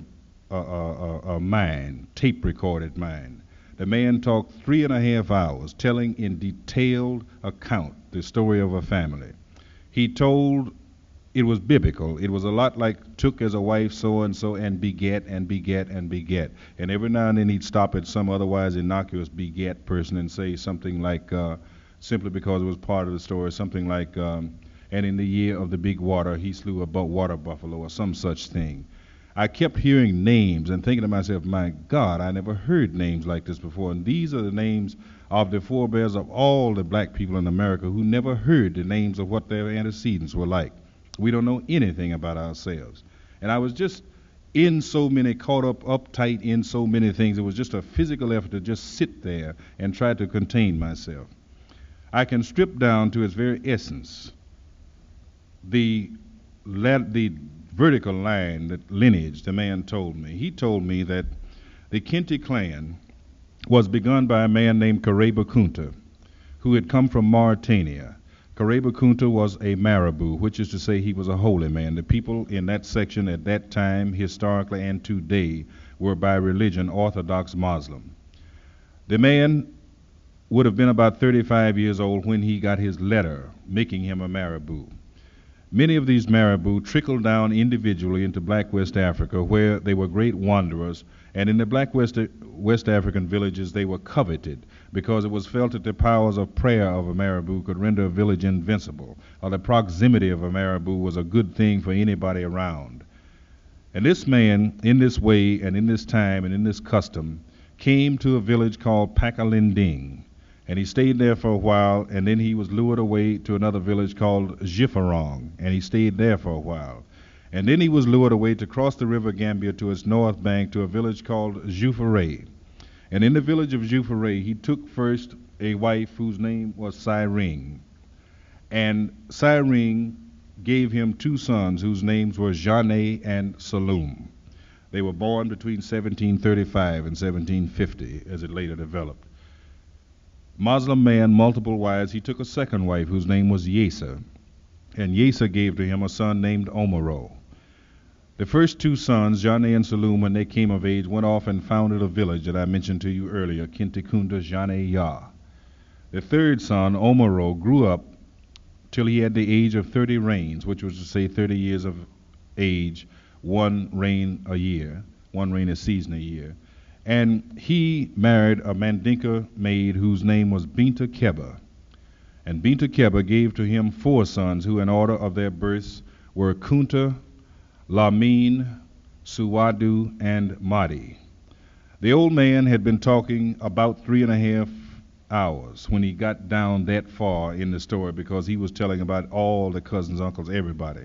a mind, tape-recorded mind. The man talked 3.5 hours telling in detailed account the story of a family. He told, it was biblical. It was a lot like took as a wife so-and-so and beget and beget and beget. And every now and then he'd stop at some otherwise innocuous beget person and say something like, simply because it was part of the story, something like, and in the year of the big water, he slew a water buffalo or some such thing. I kept hearing names and thinking to myself, my God, I never heard names like this before. And these are the names of the forebears of all the black people in America who never heard the names of what their antecedents were like. We don't know anything about ourselves. And I was just in so many, caught up, uptight in so many things. It was just a physical effort to just sit there and try to contain myself. I can strip down to its very essence the the vertical line, the lineage, the man told me. He told me that the Kinti clan was begun by a man named Kareba Kunta, who had come from Mauritania. Kareba Kunta was a Marabout, which is to say he was a holy man. The people in that section at that time, historically and today, were by religion Orthodox Muslim. The man would have been about 35 years old when he got his letter making him a Marabout. Many of these Marabout trickled down individually into black West Africa, where they were great wanderers, and in the black West African villages they were coveted because it was felt that the powers of prayer of a Marabout could render a village invincible, or the proximity of a Marabout was a good thing for anybody around. And this man, in this way and in this time and in this custom, came to a village called Pakalinding, and he stayed there for a while, and then he was lured away to another village called Jifarong, and he stayed there for a while. And then he was lured away to cross the river Gambia to its north bank to a village called Jufaray. And in the village of Jufaray, he took first a wife whose name was Siring. And Siring gave him two sons whose names were Jane and Saloum. They were born between 1735 and 1750, as it later developed. Muslim man, multiple wives, he took a second wife whose name was Yesa, and Yesa gave to him a son named Omaro. The first two sons, Jane and Saloum, when they came of age, went off and founded a village that I mentioned to you earlier, Kintikunda Jane Ya. The third son, Omaro, grew up till he had the age of 30 reigns, which was to say 30 years of age, one reign a year, one reign a season a year. And he married a Mandinka maid whose name was Binta Keba. And Binta Keba gave to him four sons who in order of their births were Kunta, Lamin, Suwadu, and Mahdi. The old man had been talking about 3.5 hours when he got down that far in the story, because he was telling about all the cousins, uncles, everybody.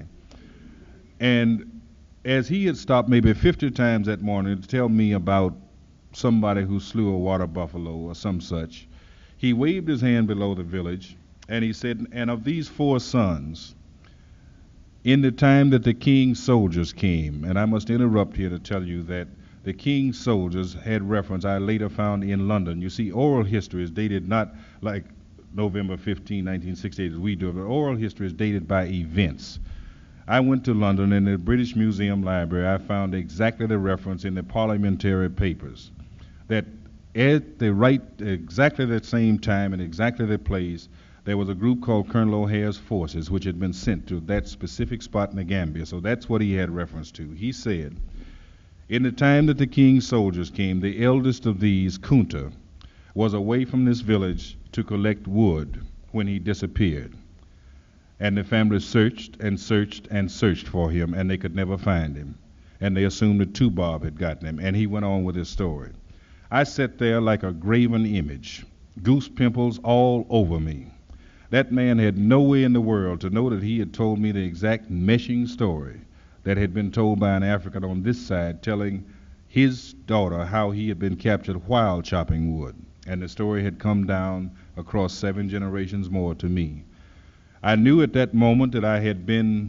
And as he had stopped maybe 50 times that morning to tell me about somebody who slew a water buffalo or some such, he waved his hand below the village and he said, and of these four sons, in the time that the king's soldiers came, and I must interrupt here to tell you that the king's soldiers had reference I later found in London. You see, oral history is dated not like November 15, 1968 as we do, but oral history is dated by events. I went to London, in the British Museum Library, I found exactly the reference in the parliamentary papers that at exactly the same time and exactly the place, there was a group called Colonel O'Hare's forces which had been sent to that specific spot in the Gambia. So that's what he had reference to. He said, in the time that the king's soldiers came, the eldest of these, Kunta, was away from this village to collect wood when he disappeared. And the family searched and searched and searched for him, and they could never find him. And they assumed that Tubob had gotten him, and he went on with his story. I sat there like a graven image, goose pimples all over me. That man had no way in the world to know that he had told me the exact meshing story that had been told by an African on this side, telling his daughter how he had been captured while chopping wood. And the story had come down across 7 generations more to me. I knew at that moment that I had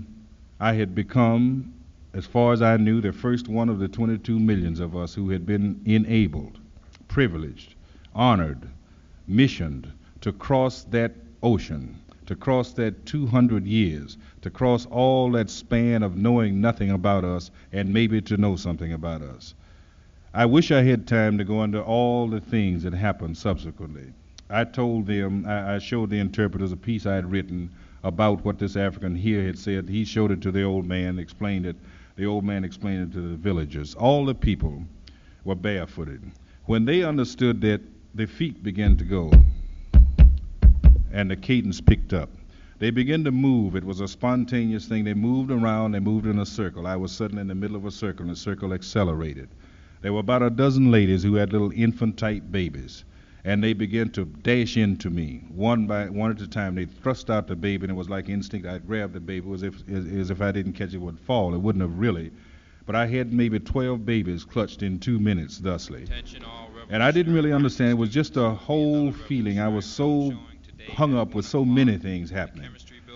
become, as far as I knew, the first one of the 22 millions of us who had been enabled, privileged, honored, missioned to cross that ocean, to cross that 200 years, to cross all that span of knowing nothing about us and maybe to know something about us. I wish I had time to go into all the things that happened subsequently. I told them, I showed the interpreters a piece I had written about what this African here had said. He showed it to the old man, explained it. The old man explained it to the villagers. All the people were barefooted. When they understood that, their feet began to go, and the cadence picked up. They began to move. It was a spontaneous thing. They moved around. They moved in a circle. I was sitting in the middle of a circle, and the circle accelerated. There were about a dozen ladies who had little infant-type babies, and they began to dash into me, one at a time. They thrust out the baby, and it was like instinct. I grabbed the baby as if I didn't catch it, it would fall. It wouldn't have really. But I had maybe 12 babies clutched in 2 minutes thusly. And I didn't really understand. It was just a whole feeling. I was so hung up with so many things happening.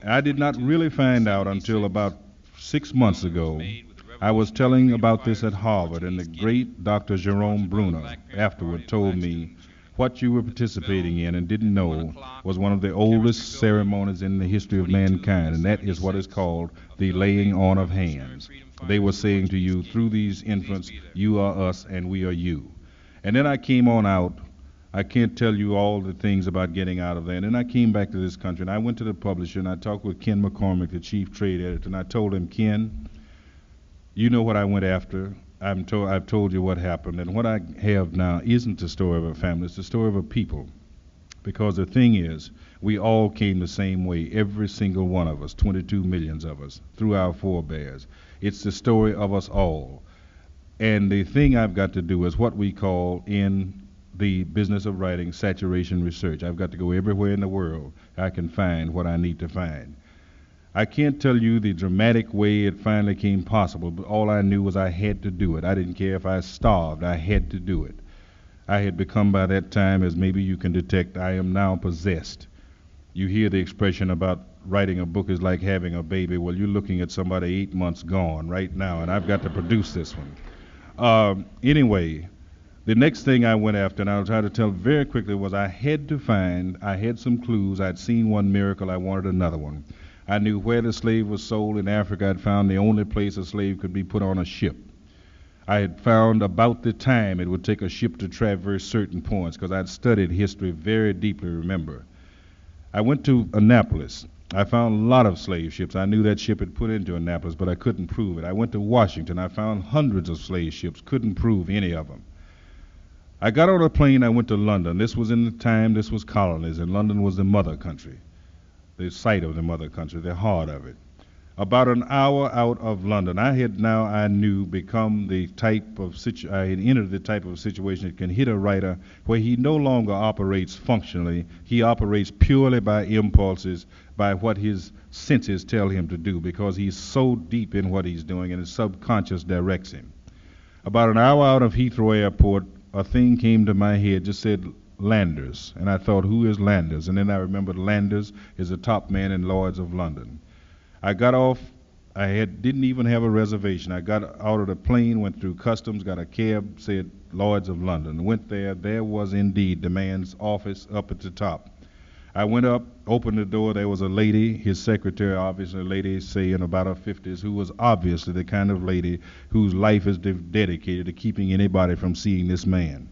I did not really find out until about 6 months ago. I was telling about this at Harvard, and the great Dr. Jerome Bruner afterward told me what you were participating in and didn't know was one of the oldest ceremonies in the history of mankind, and that is what is called the laying on of hands. They were saying to you, through these infants, you are us and we are you. And then I came on out. I can't tell you all the things about getting out of there. And then I came back to this country, and I went to the publisher, and I talked with Ken McCormick, the chief trade editor, and I told him, Ken, you know what I went after. I've told you what happened, and what I have now isn't the story of a family, it's the story of a people. Because the thing is, we all came the same way, every single one of us, 22 million of us, through our forebears. It's the story of us all. And the thing I've got to do is what we call in the business of writing saturation research. I've got to go everywhere in the world I can find what I need to find. I can't tell you the dramatic way it finally came possible, but all I knew was I had to do it. I didn't care if I starved. I had to do it. I had become by that time, as maybe you can detect, I am now possessed. You hear the expression about writing a book is like having a baby. Well, you're looking at somebody 8 months gone right now, and I've got to produce this one. Anyway, the next thing I went after, and I'll try to tell very quickly, was I had some clues. I'd seen one miracle. I wanted another one. I knew where the slave was sold in Africa. I'd found the only place a slave could be put on a ship. I had found about the time it would take a ship to traverse certain points, because I'd studied history very deeply, remember. I went to Annapolis. I found a lot of slave ships. I knew that ship had put into Annapolis, but I couldn't prove it. I went to Washington. I found hundreds of slave ships. Couldn't prove any of them. I got on a plane, I went to London. This was in the time, this was colonies, and London was the mother country, the site of the mother country, the heart of it. About an hour out of London, I had become the type of I had entered the type of situation that can hit a writer where he no longer operates functionally. He operates purely by impulses, by what his senses tell him to do, because he's so deep in what he's doing and his subconscious directs him. About an hour out of Heathrow Airport, a thing came to my head, just said Landers. And I thought, who is Landers? And then I remembered Landers is the top man in Lloyd's of London. I got off, didn't even have a reservation. I got out of the plane, went through customs, got a cab, said Lloyd's of London. Went there was indeed the man's office up at the top. I went up, opened the door, there was a lady, his secretary, obviously a lady, say in about her 50s, who was obviously the kind of lady whose life is dedicated to keeping anybody from seeing this man.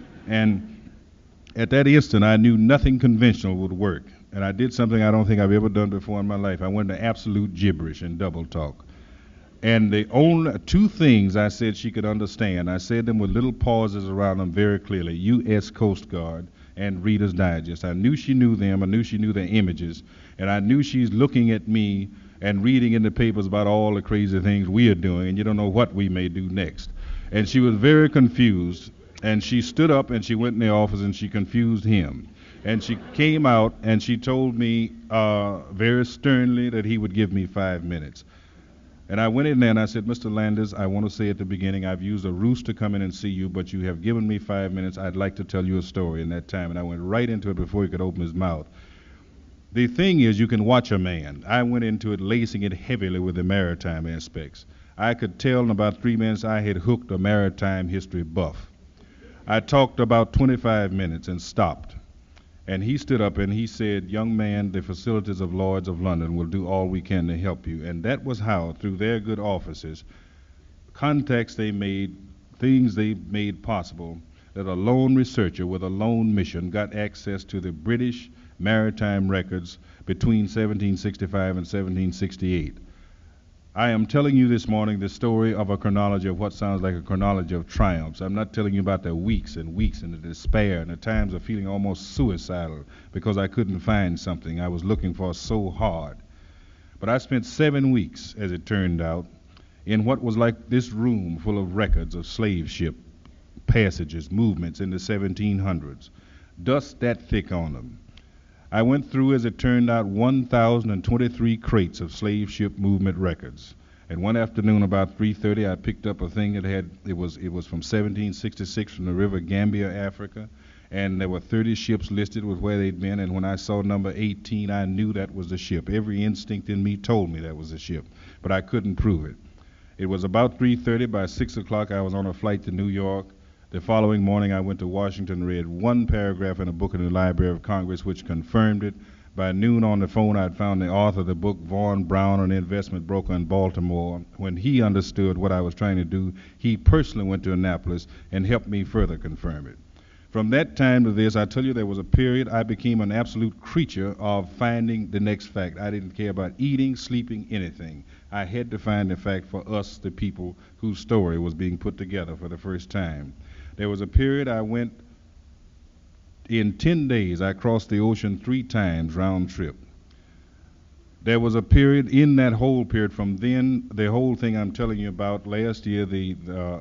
And at that instant, I knew nothing conventional would work. And I did something I don't think I've ever done before in my life. I went to absolute gibberish and double talk. And the only two things I said she could understand, I said them with little pauses around them very clearly, U.S. Coast Guard and Reader's Digest. I knew she knew them, I knew she knew their images, and I knew she's looking at me and reading in the papers about all the crazy things we are doing, and you don't know what we may do next. And she was very confused, and she stood up and she went in the office and she confused him. And she came out and she told me very sternly that he would give me 5 minutes. And I went in there and I said, Mr. Landers, I want to say at the beginning, I've used a ruse to come in and see you, but you have given me 5 minutes. I'd like to tell you a story in that time. And I went right into it before he could open his mouth. The thing is, you can watch a man. I went into it lacing it heavily with the maritime aspects. I could tell in about 3 minutes I had hooked a maritime history buff. I talked about 25 minutes and stopped. And he stood up and he said, young man, the facilities of Lloyd's of London will do all we can to help you. And that was how, through their good offices, contacts they made, things they made possible, that a lone researcher with a lone mission got access to the British maritime records between 1765 and 1768. I am telling you this morning the story of a chronology of what sounds like a chronology of triumphs. I'm not telling you about the weeks and weeks and the despair and the times of feeling almost suicidal because I couldn't find something I was looking for so hard. But I spent 7 weeks, as it turned out, in what was like this room full of records of slave ship passages, movements in the 1700s, dust that thick on them. I went through, as it turned out, 1,023 crates of slave ship movement records. And one afternoon about 3:30, I picked up a thing that it was from 1766 from the river Gambia, Africa, And there were 30 ships listed with where they'd been, and when I saw number 18, I knew that was the ship. Every instinct in me told me that was the ship, but I couldn't prove it. It was about 3:30. By 6 o'clock, I was on a flight to New York. The following morning, I went to Washington, read one paragraph in a book in the Library of Congress which confirmed it. By noon on the phone, I'd found the author of the book, Vaughn Brown, an investment broker in Baltimore. When he understood what I was trying to do, he personally went to Annapolis and helped me further confirm it. From that time to this, I tell you, there was a period I became an absolute creature of finding the next fact. I didn't care about eating, sleeping, anything. I had to find the fact for us, the people whose story was being put together for the first time. There was a period I went, in 10 days, I crossed the ocean 3 times round trip. There was a period, in that whole period, from then, the whole thing I'm telling you about last year, the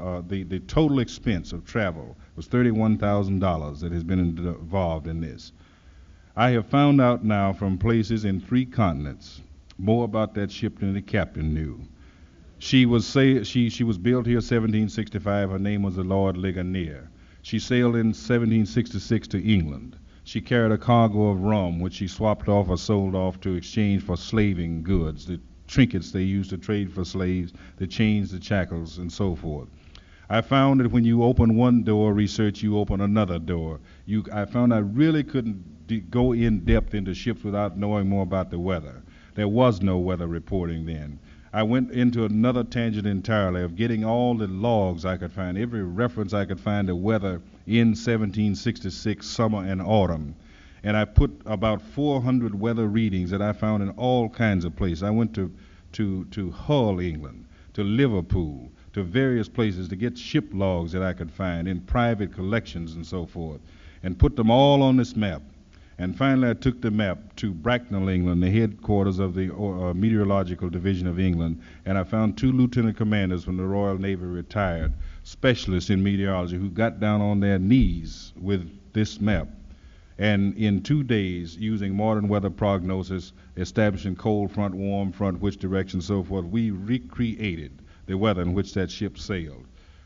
total expense of travel was $31,000 that has been involved in this. I have found out now from places in 3 continents more about that ship than the captain knew. She was built here 1765. Her name was the Lord Ligonier. She sailed in 1766 to England. She carried a cargo of rum, which she swapped off or sold off to exchange for slaving goods, the trinkets they used to trade for slaves, the chains, the shackles, and so forth. I found that when you open one door research, you open another door. I found I really couldn't go in depth into ships without knowing more about the weather. There was no weather reporting then. I went into another tangent entirely of getting all the logs I could find, every reference I could find to weather in 1766 summer and autumn. And I put about 400 weather readings that I found in all kinds of places. I went to Hull, England, to Liverpool, to various places to get ship logs that I could find in private collections and so forth, and put them all on this map. And finally, I took the map to Bracknell, England, the headquarters of the Meteorological Division of England, and I found 2 lieutenant commanders from the Royal Navy retired, specialists in meteorology, who got down on their knees with this map. And in 2 days, using modern weather prognosis, establishing cold front, warm front, which direction, so forth, we recreated the weather in which that ship sailed.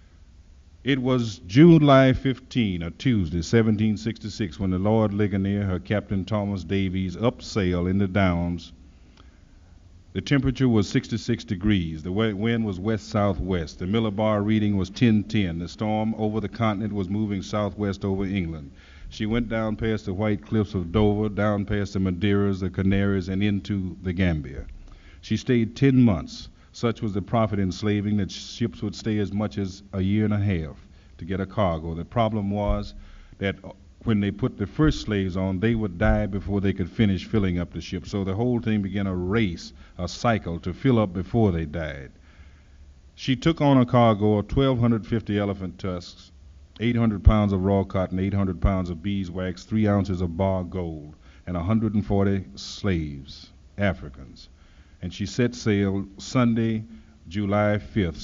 It was July 15, a Tuesday, 1766, when the Lord Ligonier, her Captain Thomas Davies, upsailed in the Downs. The temperature was 66 degrees. The wind was west-southwest. The millibar reading was 10:10. The storm over the continent was moving southwest over England. She went down past the white cliffs of Dover, down past the Madeiras, the Canaries, and into the Gambia. She stayed 10 months. Such was the profit in slaving that ships would stay as much as a year and a half to get a cargo. The problem was that when they put the first slaves on, they would die before they could finish filling up the ship. So the whole thing began a race, a cycle to fill up before they died. She took on a cargo of 1,250 elephant tusks, 800 pounds of raw cotton, 800 pounds of beeswax, 3 ounces of bar gold, and 140 slaves, Africans. And she set sail Sunday, July 5th,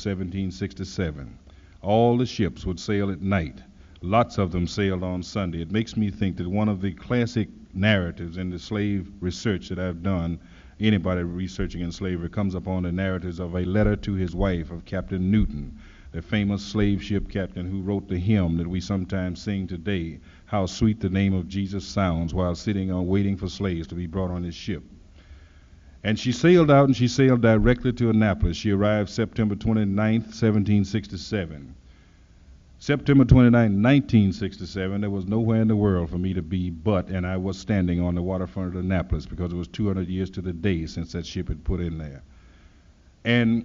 1767. All the ships would sail at night. Lots of them sailed on Sunday. It makes me think that one of the classic narratives in the slave research that I've done, anybody researching in slavery, comes upon the narratives of a letter to his wife of Captain Newton, the famous slave ship captain who wrote the hymn that we sometimes sing today, "How sweet the name of Jesus sounds," while sitting on waiting for slaves to be brought on his ship. And she sailed out, and she sailed directly to Annapolis. She arrived September 29th, 1767. September 29, 1967, there was nowhere in the world for me to be but, and I was standing on the waterfront of Annapolis because it was 200 years to the day since that ship had put in there. And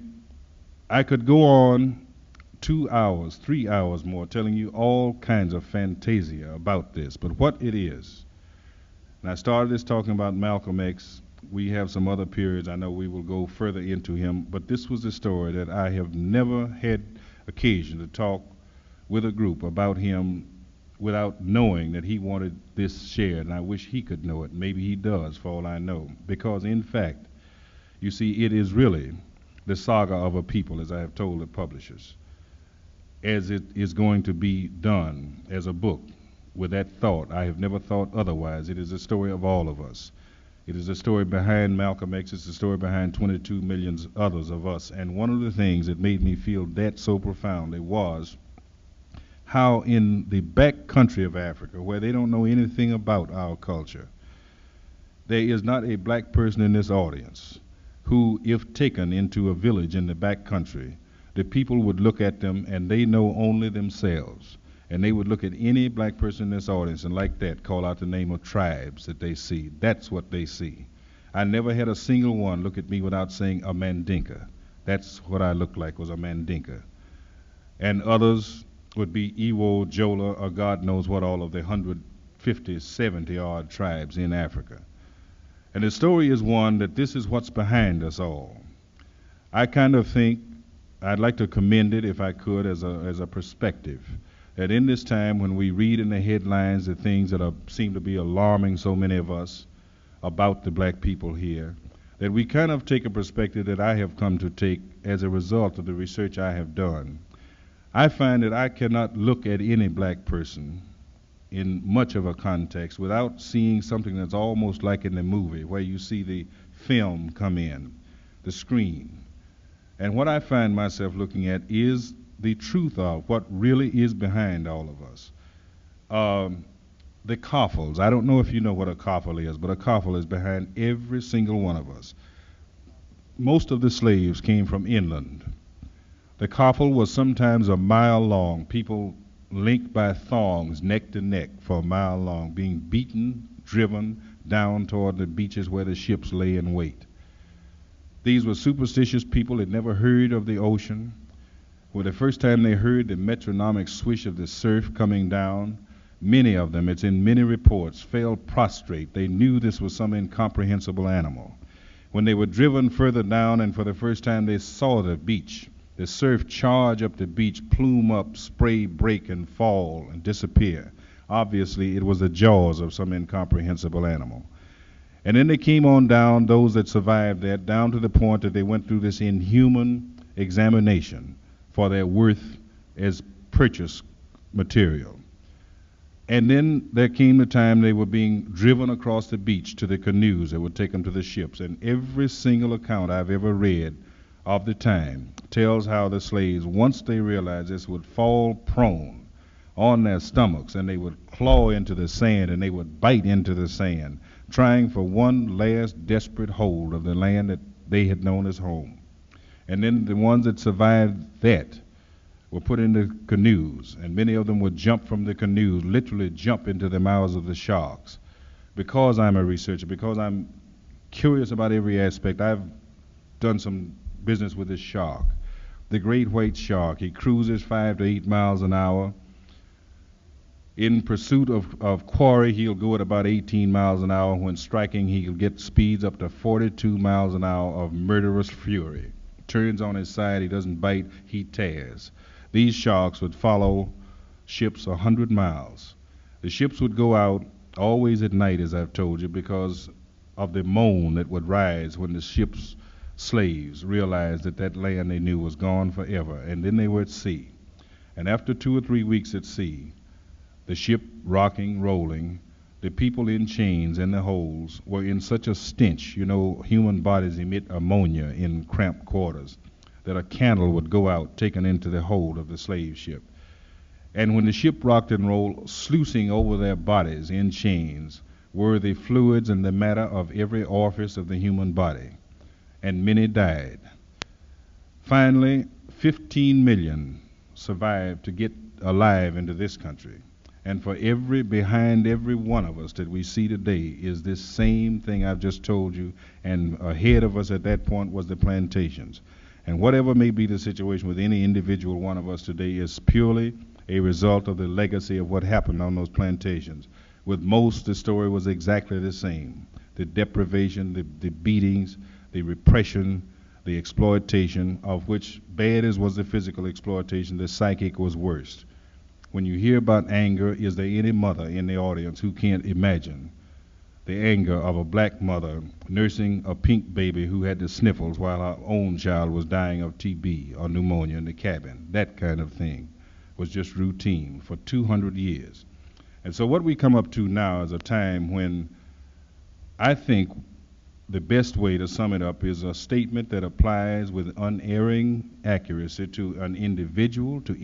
I could go on 2 hours, 3 hours more, telling you all kinds of fantasia about this, but what it is. And I started this talking about Malcolm X. We have some other periods. I know we will go further into him, but this was the story that I have never had occasion to talk with a group about him without knowing that he wanted this shared, and I wish he could know it. Maybe he does, for all I know, because in fact, you see, it is really the saga of a people, as I have told the publishers, as it is going to be done as a book with that thought. I have never thought otherwise. It is the story of all of us. It is the story behind Malcolm X. It's the story behind 22 million others of us. And one of the things that made me feel that so profoundly was how in the back country of Africa, where they don't know anything about our culture, there is not a black person in this audience who, if taken into a village in the back country, the people would look at them and they know only themselves. And they would look at any black person in this audience and like that call out the name of tribes that they see. That's what they see. I never had a single one look at me without saying a Mandinka. That's what I looked like, was a Mandinka. And others would be Iwo, Jola, or God knows what, all of the 150, 70 odd tribes in Africa. And the story is one that this is what's behind us all. I kind of think I'd like to commend it, if I could, as a perspective, that in this time when we read in the headlines the things that seem to be alarming so many of us about the black people here, that we kind of take a perspective that I have come to take as a result of the research I have done. I find that I cannot look at any black person in much of a context without seeing something that's almost like in the movie, where you see the film come in, the screen. And what I find myself looking at is the truth of what really is behind all of us. The coffles. I don't know if you know what a coffle is, but a coffle is behind every single one of us. Most of the slaves came from inland. The coffle was sometimes a mile long, people linked by thongs neck to neck for a mile long, being beaten, driven down toward the beaches where the ships lay in wait. These were superstitious people that never heard of the ocean. Well, the first time they heard the metronomic swish of the surf coming down, many of them, it's in many reports, fell prostrate. They knew this was some incomprehensible animal. When they were driven further down and for the first time they saw the beach, the surf charge up the beach, plume up, spray, break, and fall and disappear. Obviously, it was the jaws of some incomprehensible animal. And then they came on down, those that survived that, down to the point that they went through this inhuman examination for their worth as purchase material. And then there came the time they were being driven across the beach to the canoes that would take them to the ships. And every single account I've ever read of the time tells how the slaves, once they realized this, would fall prone on their stomachs and they would claw into the sand and they would bite into the sand, trying for one last desperate hold of the land that they had known as home. And then the ones that survived that were put into canoes, and many of them would jump from the canoes, literally jump into the mouths of the sharks. Because I'm a researcher, because I'm curious about every aspect, I've done some business with this shark, the great white shark. He cruises 5 to 8 miles an hour. In pursuit of quarry, he'll go at about 18 miles an hour. When striking, he'll get speeds up to 42 miles an hour of murderous fury. Turns on his side, he doesn't bite, he tears. These sharks would follow ships 100 miles. The ships would go out always at night, as I've told you, because of the moan that would rise when the ship's slaves realized that that land they knew was gone forever. And then they were at sea. And after 2 or 3 weeks at sea, the ship rocking, rolling, the people in chains in the holds were in such a stench. You know, human bodies emit ammonia in cramped quarters, that a candle would go out, taken into the hold of the slave ship. And when the ship rocked and rolled, sluicing over their bodies in chains were the fluids and the matter of every orifice of the human body. And many died. Finally, 15 million survived to get alive into this country. And behind every one of us that we see today is this same thing I've just told you, and ahead of us at that point was the plantations. And whatever may be the situation with any individual one of us today is purely a result of the legacy of what happened on those plantations. With most, the story was exactly the same. The deprivation, the beatings, the repression, the exploitation, of which bad as was the physical exploitation, the psychic was worst. When you hear about anger, is there any mother in the audience who can't imagine the anger of a black mother nursing a pink baby who had the sniffles while her own child was dying of TB or pneumonia in the cabin? That kind of thing was just routine for 200 years. And so what we come up to now is a time when I think the best way to sum it up is a statement that applies with unerring accuracy to an individual, to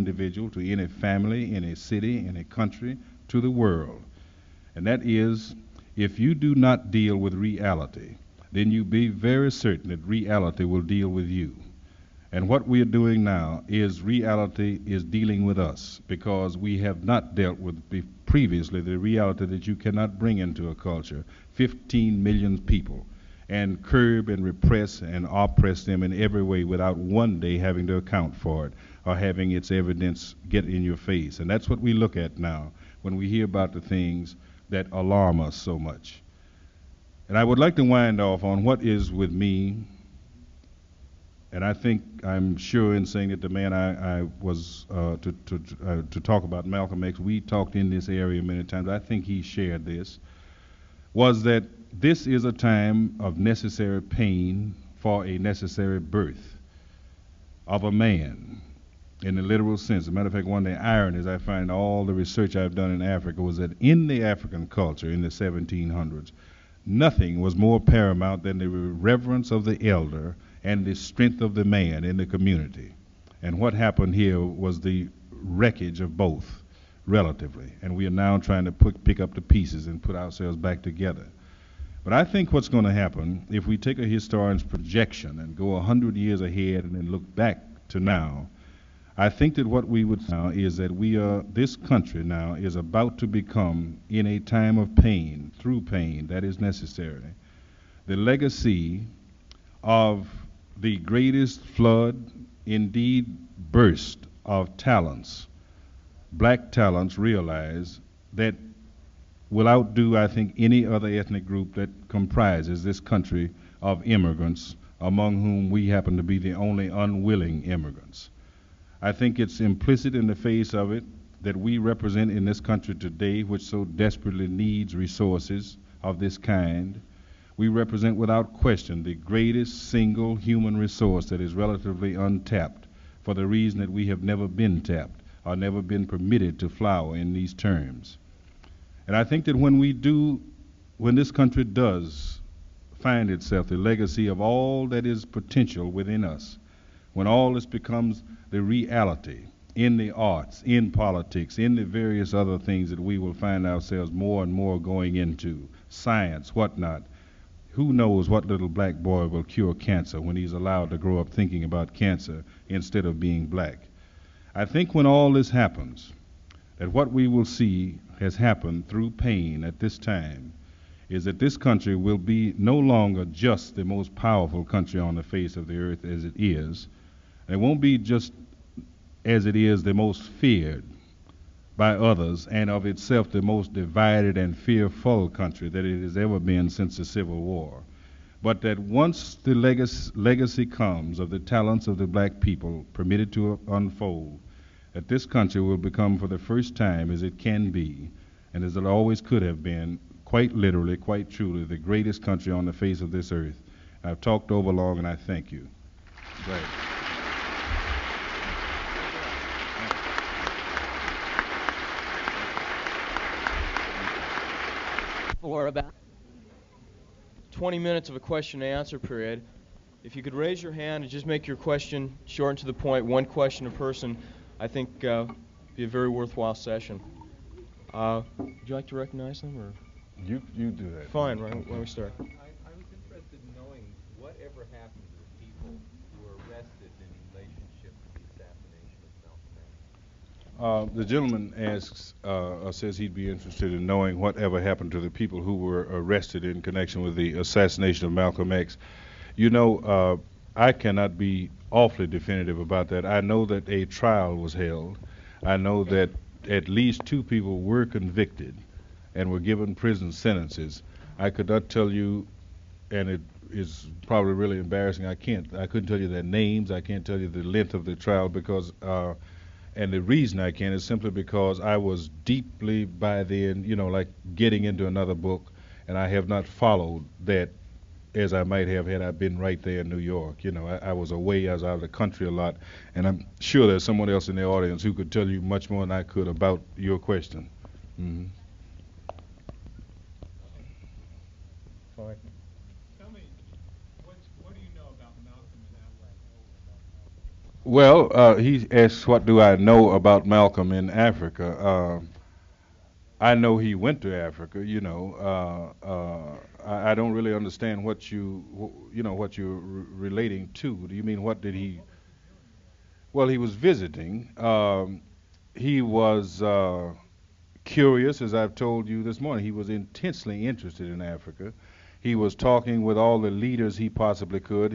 any family, any city, any country, to the world. And that is, if you do not deal with reality, then you be very certain that reality will deal with you. And what we are doing now is reality is dealing with us, because we have not dealt with previously the reality that you cannot bring into a culture 15 million people and curb and repress and oppress them in every way without one day having to account for it or having its evidence get in your face. And that's what we look at now when we hear about the things that alarm us so much. And I would like to wind off on what is with me. And I think I'm sure in saying that the man I was to talk about, Malcolm X, we talked in this area many times. I think he shared this, was that this is a time of necessary pain for a necessary birth of a man, in the literal sense. As a matter of fact, one of the ironies I find in all the research I've done in Africa was that in the African culture in the 1700s, nothing was more paramount than the reverence of the elder and the strength of the man in the community. And what happened here was the wreckage of both, relatively. And we are now trying to pick up the pieces and put ourselves back together. But I think what's going to happen, if we take a historian's projection and go 100 years ahead and then look back to now, I think that what we would now is that this country now is about to become, in a time of pain, through pain that is necessary, the legacy of the greatest flood, indeed burst, of talents. Black talents realize that will outdo, I think, any other ethnic group that comprises this country of immigrants, among whom we happen to be the only unwilling immigrants. I think it's implicit in the face of it that we represent in this country today, which so desperately needs resources of this kind. We represent without question the greatest single human resource that is relatively untapped, for the reason that we have never been tapped or never been permitted to flower in these terms. And I think that when this country does find itself the legacy of all that is potential within us, when all this becomes the reality in the arts, in politics, in the various other things that we will find ourselves more and more going into, science, whatnot, who knows what little black boy will cure cancer when he's allowed to grow up thinking about cancer instead of being black. I think when all this happens, that what we will see has happened through pain at this time is that this country will be no longer just the most powerful country on the face of the earth as it is. It won't be just as it is the most feared by others, and of itself the most divided and fearful country that it has ever been since the Civil War. But that once the legacy comes of the talents of the black people permitted to unfold, that this country will become for the first time, as it can be, and as it always could have been, quite literally, quite truly, the greatest country on the face of this earth. I've talked over long, and I thank you. Right. For about 20 minutes of a question and answer period. If you could raise your hand and just make your question short and to the point, one question a person, I think be a very worthwhile session. Would you like to recognize them, or? You do that. Fine. Why don't we start? I was interested in knowing whatever happened to the people who were arrested in relationship to the assassination of Malcolm X. The gentleman asks, says he'd be interested in knowing whatever happened to the people who were arrested in connection with the assassination of Malcolm X. You know, I cannot be awfully definitive about that. I know that a trial was held. I know that at least 2 people were convicted and were given prison sentences. I could not tell you, and it is probably really embarrassing, I couldn't tell you their names, I can't tell you the length of the trial because, and the reason I can't is simply because I was deeply by then, like getting into another book, and I have not followed that as I might have had I been right there in New York. I was away, I was out of the country a lot, and I'm sure there's someone else in the audience who could tell you much more than I could about your question. Mm-hmm. Fine. Tell me, what do you know about Malcolm in Africa? Well, he asks, what do I know about Malcolm in Africa? I know he went to Africa. I don't really understand what what you're relating to. Do you mean what did he? Well, he was visiting. He was curious, as I've told you this morning. He was intensely interested in Africa. He was talking with all the leaders he possibly could.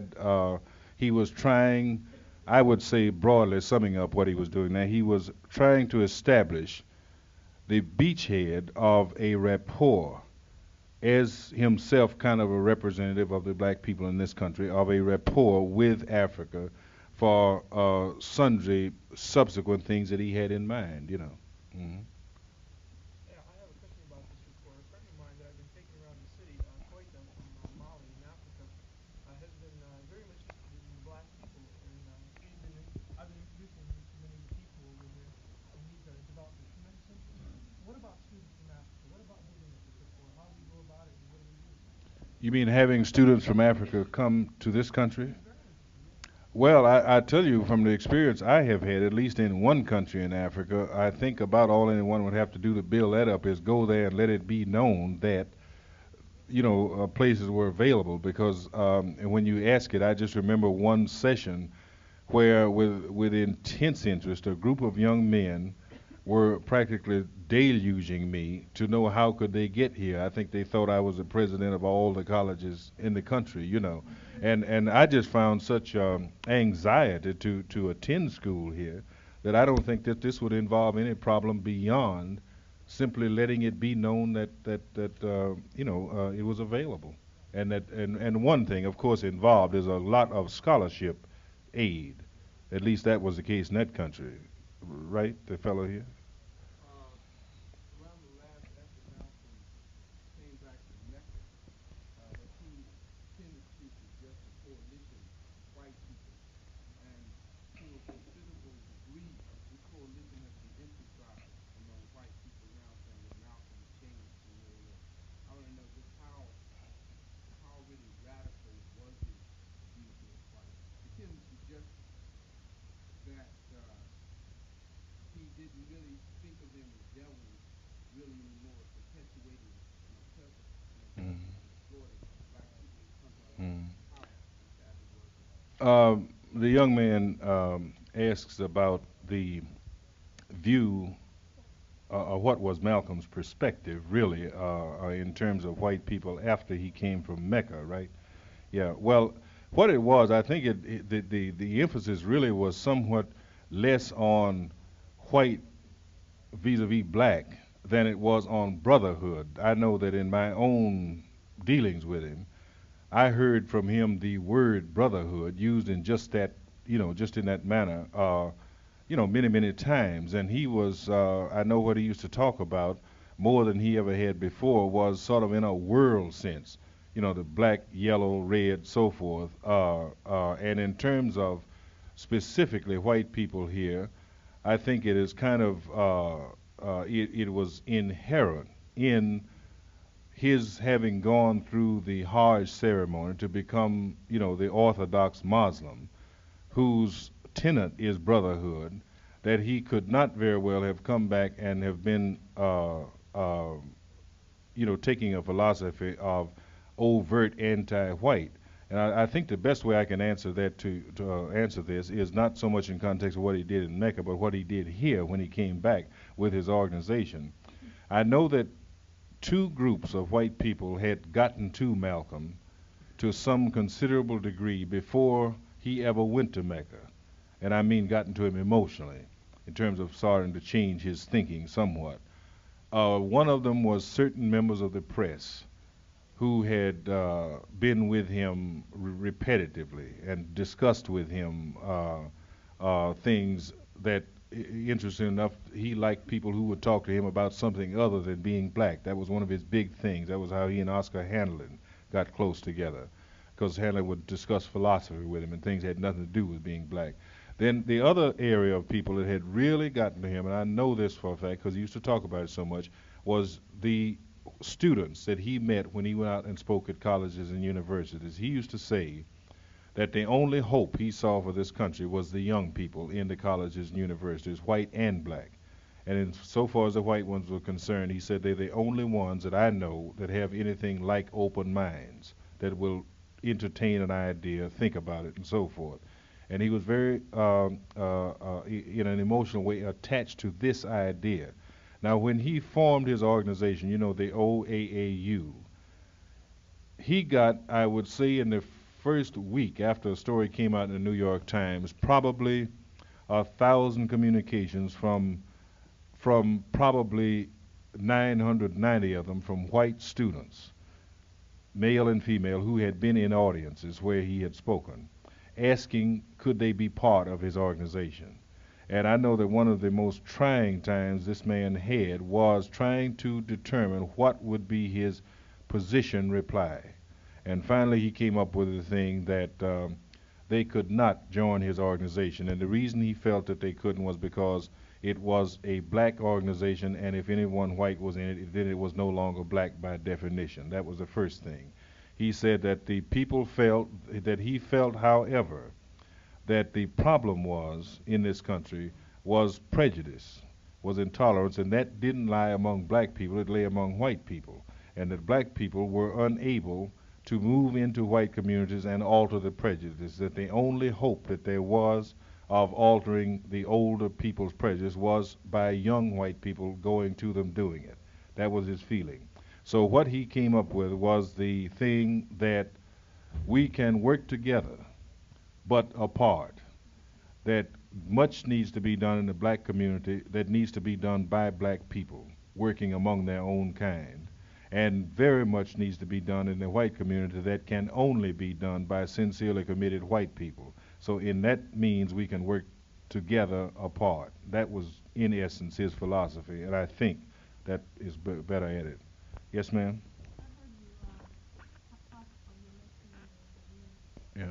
He was trying, I would say broadly, summing up what he was doing now, he was trying to establish the beachhead of a rapport, as himself kind of a representative of the black people in this country, of a rapport with Africa for sundry subsequent things that he had in mind. Hmm. Yeah, I have a question about this report. A friend of mine that I've been taking around the city, Koita from Mali in Africa, has been very much interested in the black people, and I've been introducing him to many of the people over here, and he's developed a tremendous interest. What about students from Africa? What about building up this rapport? How do we go about it, and what do we do? You mean having students from Africa come to this country? He's very interested, yeah. Well, I tell you from the experience I have had, at least in one country in Africa, I think about all anyone would have to do to build that up is go there and let it be known that, places were available. Because and when you ask it, I just remember one session where, with intense interest, a group of young men were practically deluging me to know how could they get here. I think they thought I was the president of all the colleges in the country. And I just found such anxiety to attend school here that I don't think that this would involve any problem beyond simply letting it be known that it was available. And one thing, of course, involved is a lot of scholarship aid. At least that was the case in that country, right, the fellow here? Around the last after Malcolm came back to Mecca, that he tended to suggest a coalition of white people. And to a considerable degree, this coalition has been emphasized among white people now, saying that Malcolm changed in many ways. I want to know just how really radical was his view towards white. It tends to suggest that he didn't really think of them as devils really anymore, perpetuating an oppressive and Mm. oppressing and exploiting black people in countries Mm. of power and sadly working. The young man asks about the view, what was Malcolm's perspective, really, in terms of white people after he came from Mecca, right? Yeah. Well, what it was, I think the emphasis really was somewhat less on white vis-a-vis black than it was on brotherhood. I know that in my own dealings with him, I heard from him the word brotherhood used in just that, just in that manner, many, many times. And he was, I know what he used to talk about more than he ever had before was sort of in a world sense, the black, yellow, red, so forth. And in terms of specifically white people here, I think it is kind of, it was inherent in his having gone through the Hajj ceremony to become, the Orthodox Muslim, whose tenet is brotherhood, that he could not very well have come back and have been, taking a philosophy of overt anti-white. And I think the best way I can answer that to answer this is not so much in context of what he did in Mecca, but what he did here when he came back with his organization. I know that two groups of white people had gotten to Malcolm to some considerable degree before he ever went to Mecca. And I mean gotten to him emotionally, in terms of starting to change his thinking somewhat. One of them was certain members of the press who had been with him repetitively and discussed with him things that, interesting enough, he liked people who would talk to him about something other than being black. That was one of his big things. That was how he and Oscar Hamlin got close together, because Hamlin would discuss philosophy with him and things that had nothing to do with being black. Then the other area of people that had really gotten to him, and I know this for a fact because he used to talk about it so much, was the students that he met when he went out and spoke at colleges and universities, he used to say that the only hope he saw for this country was the young people in the colleges and universities, white and black. And so far as the white ones were concerned, he said they're the only ones that I know that have anything like open minds, that will entertain an idea, think about it, and so forth. And he was very, in an emotional way, attached to this idea. Now, when he formed his organization, you know, the OAAU, he got, I would say, in the first week after a story came out in the New York Times, probably 1,000 communications from probably 990 of them from white students, male and female, who had been in audiences where he had spoken, asking could they be part of his organization. And I know that one of the most trying times this man had was trying to determine what would be his position reply. And finally he came up with the thing that they could not join his organization. And the reason he felt that they couldn't was because it was a black organization, and if anyone white was in it, then it was no longer black by definition. That was the first thing. He said that the people felt, that he felt, however, that the problem was in this country was prejudice, was intolerance, and that didn't lie among black people, it lay among white people, and that black people were unable to move into white communities and alter the prejudice, that the only hope that there was of altering the older people's prejudice was by young white people going to them doing it. That was his feeling. So what he came up with was the thing that we can work together but apart, that much needs to be done in the black community that needs to be done by black people working among their own kind, and very much needs to be done in the white community that can only be done by sincerely committed white people. So in that means we can work together apart. That was in essence his philosophy, and I think that is better at it. Yes, ma'am? Yeah.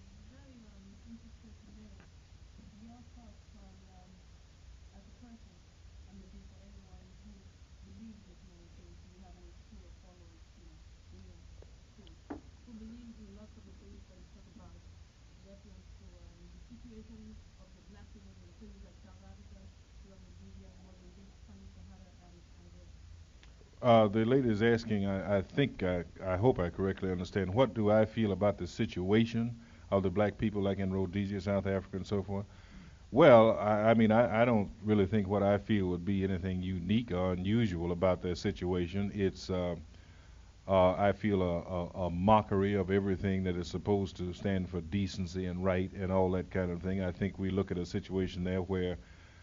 The lady is asking, I think, I hope I correctly understand, what do I feel about the situation of the black people like in Rhodesia, South Africa, and so forth? Well, I mean, I don't really think what I feel would be anything unique or unusual about their situation. It's, I feel a mockery of everything that is supposed to stand for decency and right and all that kind of thing. I think we look at a situation there where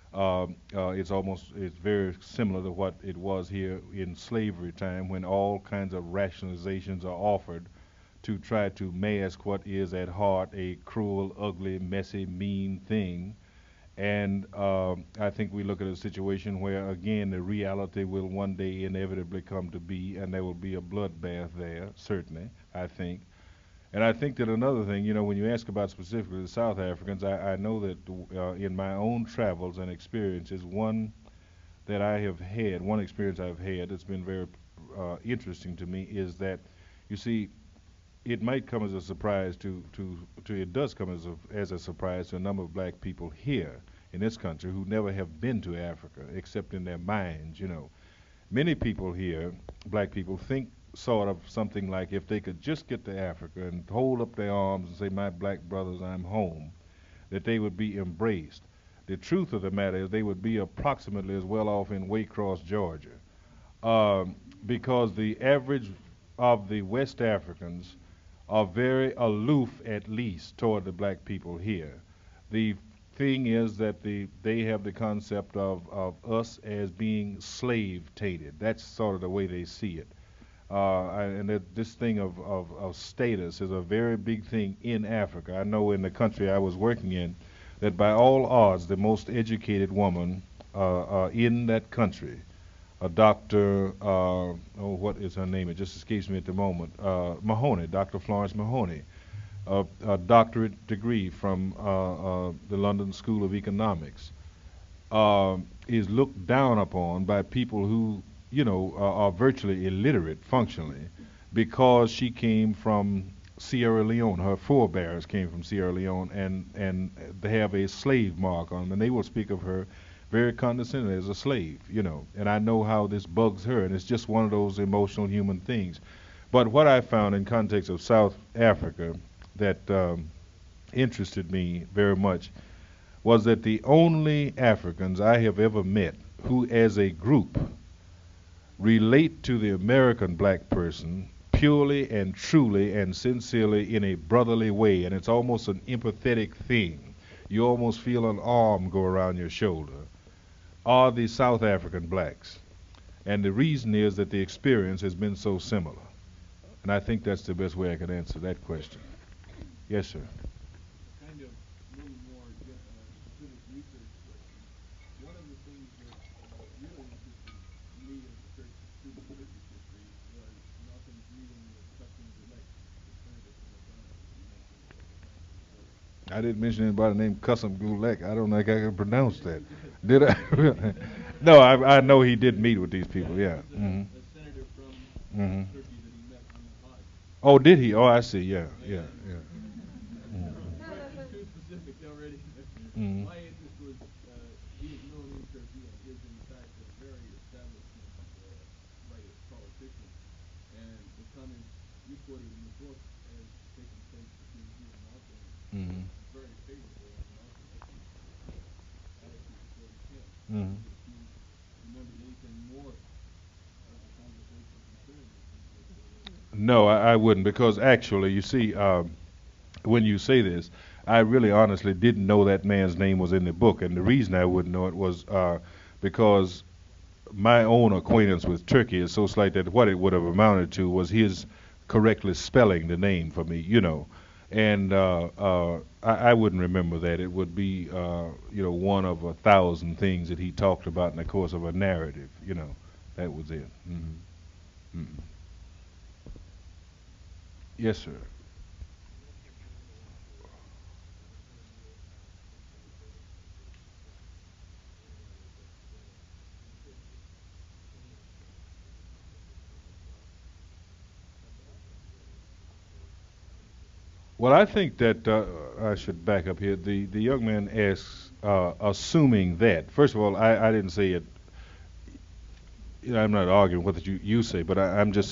it's very similar to what it was here in slavery time, when all kinds of rationalizations are offered to try to mask what is at heart a cruel, ugly, messy, mean thing. And I think we look at a situation where, again, the reality will one day inevitably come to be, and there will be a bloodbath there, certainly, I think. And I think that another thing, you know, when you ask about specifically the South Africans, I know that in my own travels and experiences, one experience I've had that's been very interesting to me is that, you see, it might come as a surprise it does come as a surprise to a number of black people here in this country who never have been to Africa except in their minds, you know. Many people here, black people, think sort of something like if they could just get to Africa and hold up their arms and say, my black brothers, I'm home, that they would be embraced. The truth of the matter is they would be approximately as well off in Waycross, Georgia, because the average of the West Africans are very aloof, at least, toward the black people here. The thing is that they have the concept of us as being slave-tainted. That's sort of the way they see it. And that this thing of status is a very big thing in Africa. I know in the country I was working in that by all odds the most educated woman in that country, a doctor, what is her name? It just escapes me at the moment. Mahoney, Dr. Florence Mahoney, a doctorate degree from the London School of Economics, is looked down upon by people who are virtually illiterate functionally because she came from Sierra Leone. Her forebears came from Sierra Leone, and they have a slave mark on them, and they will speak of her very condescendingly as a slave. And I know how this bugs her, and it's just one of those emotional human things. But what I found in context of South Africa that interested me very much was that the only Africans I have ever met who, as a group, relate to the American black person purely and truly and sincerely in a brotherly way, and it's almost an empathetic thing. You almost feel an arm go around your shoulder, are the South African blacks. And the reason is that the experience has been so similar. And I think that's the best way I can answer that question. Yes, sir. Kind of a little more specific research question. One of the things that really interested me as a student of British history was Malcolm's meeting with Custom Gillette, the senator from Oklahoma, that you mentioned a couple times in the book. I didn't mention anybody named Custom Gulek. I don't think I can pronounce that. Did I? No, I know he did meet with these people, yeah. A senator from Turkey that he met on the Hajj. Oh, did he? Oh, I see, yeah. Too specific already. Mhm. My interest was he was known in Turkey and is in fact a very establishment writer, politician, and the comments you quoted in the book as taking place between he and Malcolm Mhm. very favorable on Malcolm's attitude towards him. Mhm. If you remembered anything more of the conversation concerning this, No, I wouldn't, because actually, you see, when you say this, I really honestly didn't know that man's name was in the book, and the reason I wouldn't know it was because my own acquaintance with Turkey is so slight that what it would have amounted to was his correctly spelling the name for me. And I wouldn't remember that. It would be, one of 1,000 things that he talked about in the course of a narrative. That was it. Yes, sir. Well, I think that I should back up here. The young man asks, assuming that. First of all, I didn't say it. I'm not arguing what you say, but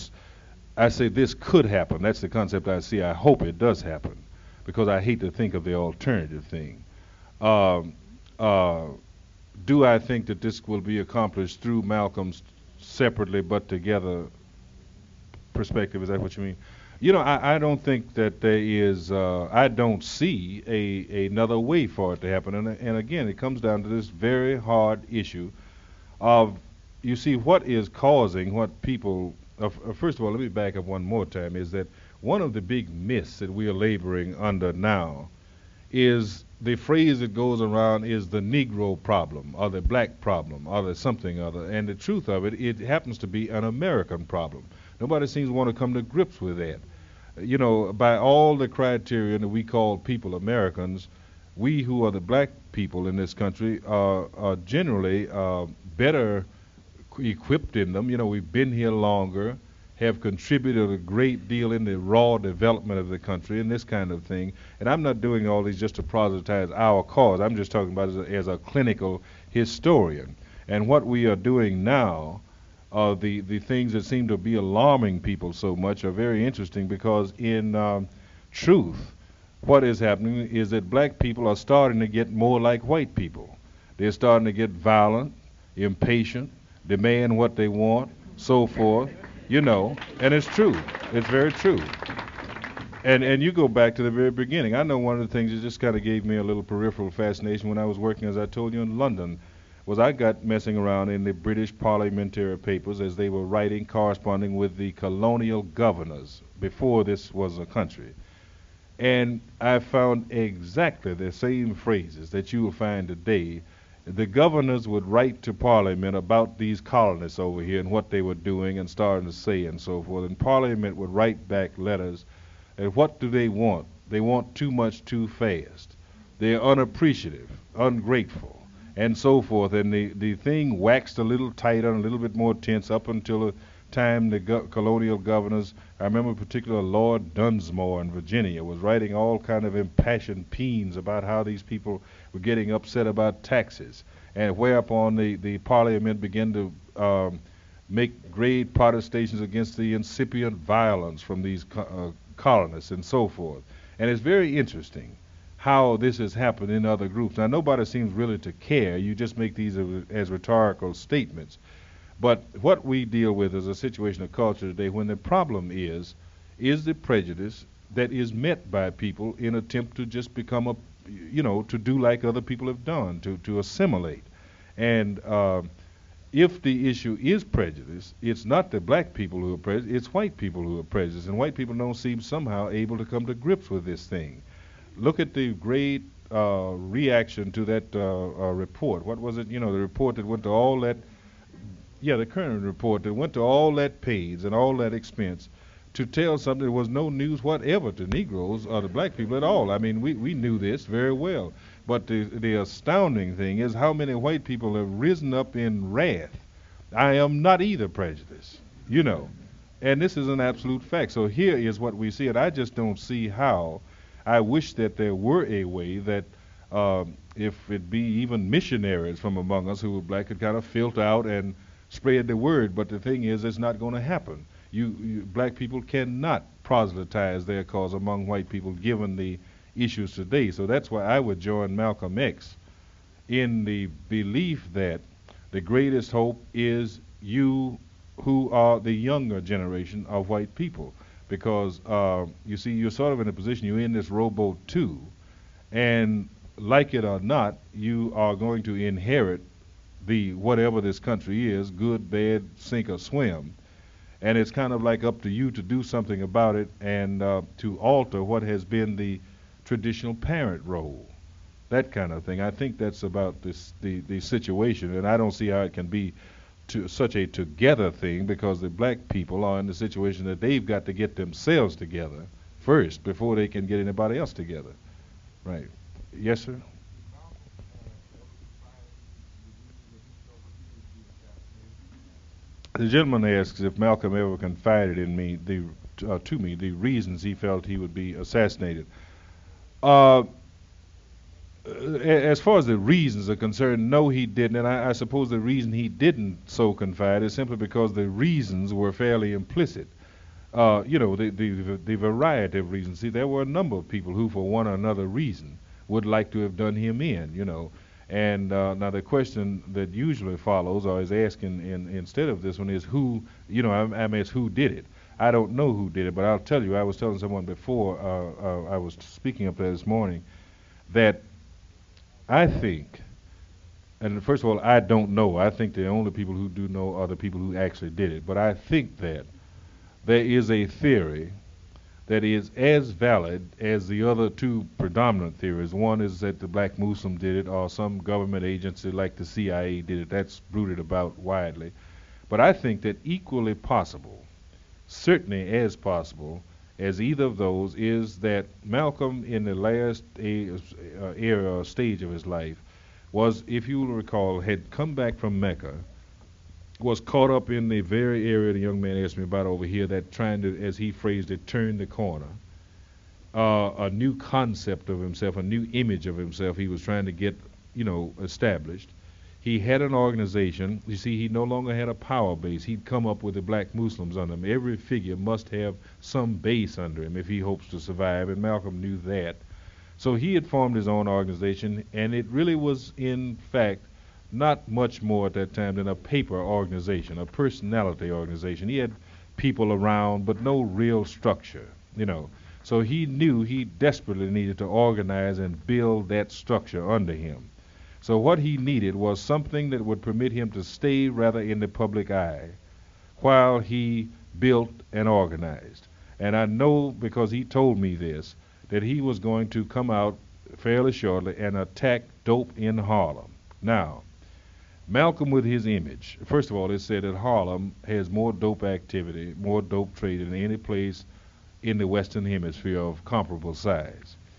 I say this could happen. That's the concept I see. I hope it does happen, because I hate to think of the alternative thing. Um, uh, do I think that this will be accomplished through Malcolm's separately but together perspective? Is that what you mean? I don't think that there is. I don't see another way for it to happen. And again, it comes down to this very hard issue of, you see, what is causing what people. First of all, let me back up one more time. Is that one of the big myths that we are laboring under now is the phrase that goes around is the Negro problem or the black problem or the something other. And the truth of it, it happens to be an American problem. Nobody seems to want to come to grips with that. By all the criteria that we call people Americans, we who are the black people in this country are generally better equipped in them. We've been here longer, have contributed a great deal in the raw development of the country and this kind of thing. And I'm not doing all these just to proselytize our cause. I'm just talking about it as a clinical historian. And what we are doing now, the things that seem to be alarming people so much are very interesting, because in truth, what is happening is that black people are starting to get more like white people. They're starting to get violent, impatient, demand what they want, so forth, and it's true. It's very true. And you go back to the very beginning. I know one of the things that just kind of gave me a little peripheral fascination when I was working, as I told you, in London, was I got messing around in the British parliamentary papers as they were writing, corresponding with the colonial governors before this was a country. And I found exactly the same phrases that you will find today. The governors would write to Parliament about these colonists over here and what they were doing and starting to say and so forth. And Parliament would write back letters. And what do they want? They want too much too fast. They're unappreciative, ungrateful. and so forth. And the thing waxed a little tighter and a little bit more tense up until the time the colonial governors, I remember in particular Lord Dunsmore in Virginia, was writing all kind of impassioned peans about how these people were getting upset about taxes, and whereupon the Parliament began to make great protestations against the incipient violence from these colonists and so forth. And it's very interesting how this has happened in other groups. Now, nobody seems really to care. You just make these as rhetorical statements. But what we deal with is a situation of culture today when the problem is the prejudice that is met by people in attempt to just become to do like other people have done, to assimilate. And if the issue is prejudice, it's not the black people who are prejudiced, it's white people who are prejudiced. And white people don't seem somehow able to come to grips with this thing. Look at the great reaction to that report. What was it? The report that went to all that, the current report that went to all that pains and all that expense to tell something that was no news whatever to Negroes or to black people at all. I mean, we knew this very well. But the astounding thing is how many white people have risen up in wrath. I am not either prejudiced, And this is an absolute fact. So here is what we see, and I just don't see how. I wish that there were a way that if it be even missionaries from among us who were black could kind of filter out and spread the word. But the thing is, it's not going to happen. You black people cannot proselytize their cause among white people given the issues today. So that's why I would join Malcolm X in the belief that the greatest hope is you who are the younger generation of white people. Because, you see, you're sort of in a position, you're in this rowboat too, and like it or not, you are going to inherit the whatever this country is, good, bad, sink or swim. And it's kind of like up to you to do something about it and to alter what has been the traditional parent role, that kind of thing. I think that's about the situation, and I don't see how it can be such a together thing, because the black people are in the situation that they've got to get themselves together first before they can get anybody else together. Right. Yes, sir? The gentleman asks if Malcolm ever confided in me to me the reasons he felt he would be assassinated. As far as the reasons are concerned, no, he didn't. And I suppose the reason he didn't so confide is simply because the reasons were fairly implicit. The variety of reasons. See, there were a number of people who, for one or another reason, would like to have done him in. And now the question that usually follows, or is asking instead of this one, is who, I'm asked who did it. I don't know who did it, but I'll tell you, I was telling someone before I was speaking up there this morning, that I think, and first of all, I don't know. I think the only people who do know are the people who actually did it. But I think that there is a theory that is as valid as the other two predominant theories. One is that the Black Muslim did it, or some government agency like the CIA did it. That's bruited about widely. But I think that equally possible, certainly as possible, as either of those is that Malcolm, in the last era or stage of his life, was, if you will recall, had come back from Mecca, was caught up in the very area the young man asked me about over here, that trying to, as he phrased it, turn the corner. A new concept of himself, a new image of himself he was trying to get, established. He had an organization. You see, he no longer had a power base. He'd come up with the Black Muslims under him. Every figure must have some base under him if he hopes to survive, and Malcolm knew that. So he had formed his own organization, and it really was, in fact, not much more at that time than a paper organization, a personality organization. He had people around, but no real structure, So he knew he desperately needed to organize and build that structure under him. So what he needed was something that would permit him to stay rather in the public eye while he built and organized. And I know, because he told me this, that he was going to come out fairly shortly and attack dope in Harlem. Now, Malcolm, with his image, first of all, it said that Harlem has more dope activity, more dope trade than any place in the Western Hemisphere of comparable size.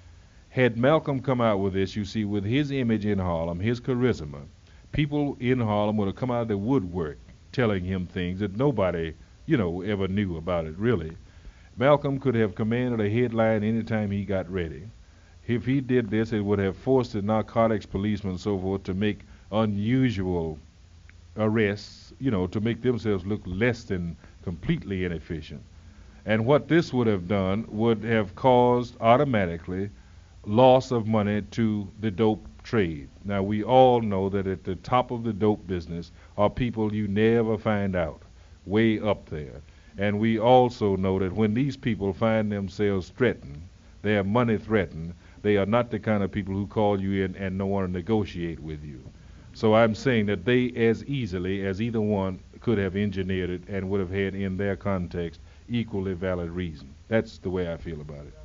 Had Malcolm come out with this, you see, with his image in Harlem, his charisma, people in Harlem would have come out of the woodwork telling him things that nobody, ever knew about it, really. Malcolm could have commanded a headline anytime he got ready. If he did this, it would have forced the narcotics policemen and so forth to make unusual arrests, to make themselves look less than completely inefficient. And what this would have done would have caused automatically loss of money to the dope trade. Now, we all know that at the top of the dope business are people you never find out, way up there. And we also know that when these people find themselves threatened, their money threatened, they are not the kind of people who call you in and don't want to negotiate with you. So I'm saying that they as easily as either one could have engineered it and would have had in their context equally valid reason. That's the way I feel about it.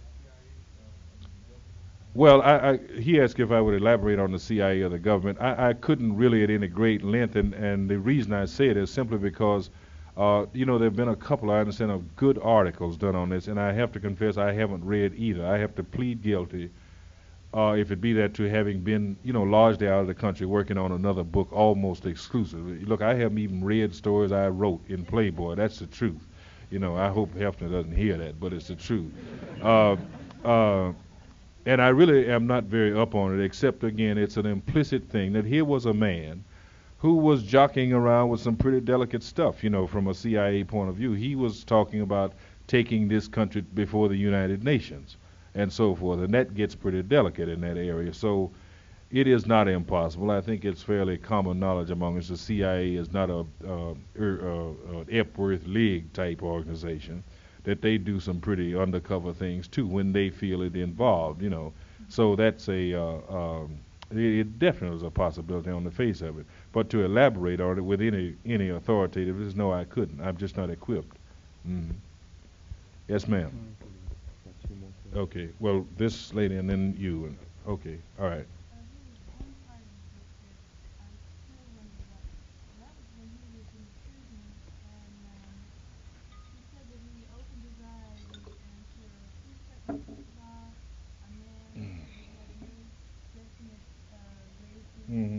Well, he asked if I would elaborate on the CIA or the government. I couldn't really at any great length, and the reason I say it is simply because, there have been a couple, I understand, of good articles done on this, and I have to confess I haven't read either. I have to plead guilty, if it be that, to having been, largely out of the country working on another book almost exclusively. Look, I haven't even read stories I wrote in Playboy. That's the truth. I hope Hefner doesn't hear that, but it's the truth. Uh, uh, and I really am not very up on it, except, again, it's an implicit thing that here was a man who was jockeying around with some pretty delicate stuff, from a CIA point of view. He was talking about taking this country before the United Nations and so forth, and that gets pretty delicate in that area. So it is not impossible. I think it's fairly common knowledge among us the CIA is not a Epworth League type organization, that they do some pretty undercover things too when they feel it involved. So that's it definitely is a possibility on the face of it. But to elaborate on it with any authoritativeness, no, I couldn't. I'm just not equipped. Mm. Yes, ma'am. Okay. Well, this lady and then you. Okay. All right. Mm-hmm.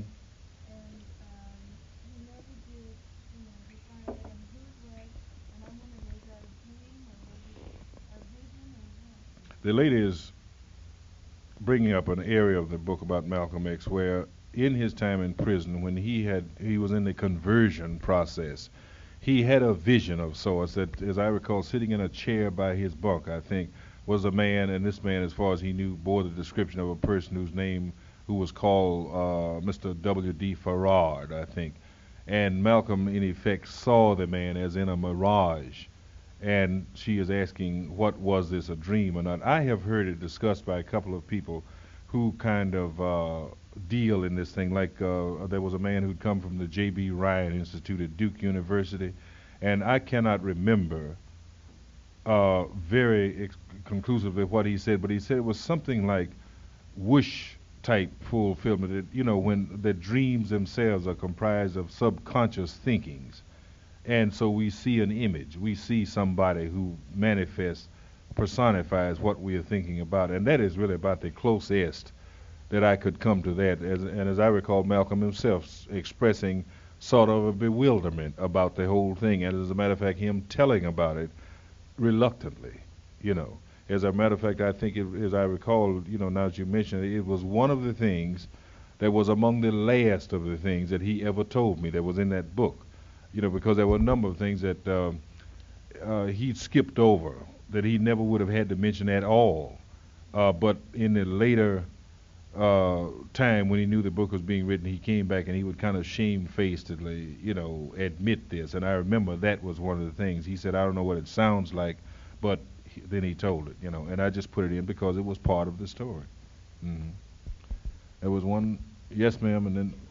The lady is bringing up an area of the book about Malcolm X where in his time in prison when he was in the conversion process, he had a vision of sorts that, as I recall, sitting in a chair by his bunk, I think, was a man, and this man, as far as he knew, bore the description of a person who was called Mr. W.D. Farrard, I think. And Malcolm, in effect, saw the man as in a mirage. And she is asking, what was this, a dream or not? I have heard it discussed by a couple of people who kind of deal in this thing. Like there was a man who'd come from the J.B. Ryan Institute at Duke University, and I cannot remember very conclusively what he said, but he said it was something like wish type fulfillment. That, when the dreams themselves are comprised of subconscious thinkings. And so we see an image. We see somebody who manifests, personifies what we are thinking about. And that is really about the closest that I could come to that. And as I recall, Malcolm himself expressing sort of a bewilderment about the whole thing. And as a matter of fact, him telling about it reluctantly. As a matter of fact, I think, as I recall, now that you mentioned it, it was one of the things that was among the last of the things that he ever told me that was in that book. Because there were a number of things that he skipped over that he never would have had to mention at all. But in the later time when he knew the book was being written, he came back and he would kind of shamefacedly, admit this. And I remember that was one of the things. He said, I don't know what it sounds like, but then he told it, and I just put it in because it was part of the story. Mm-hmm. There was one, yes, ma'am, and then.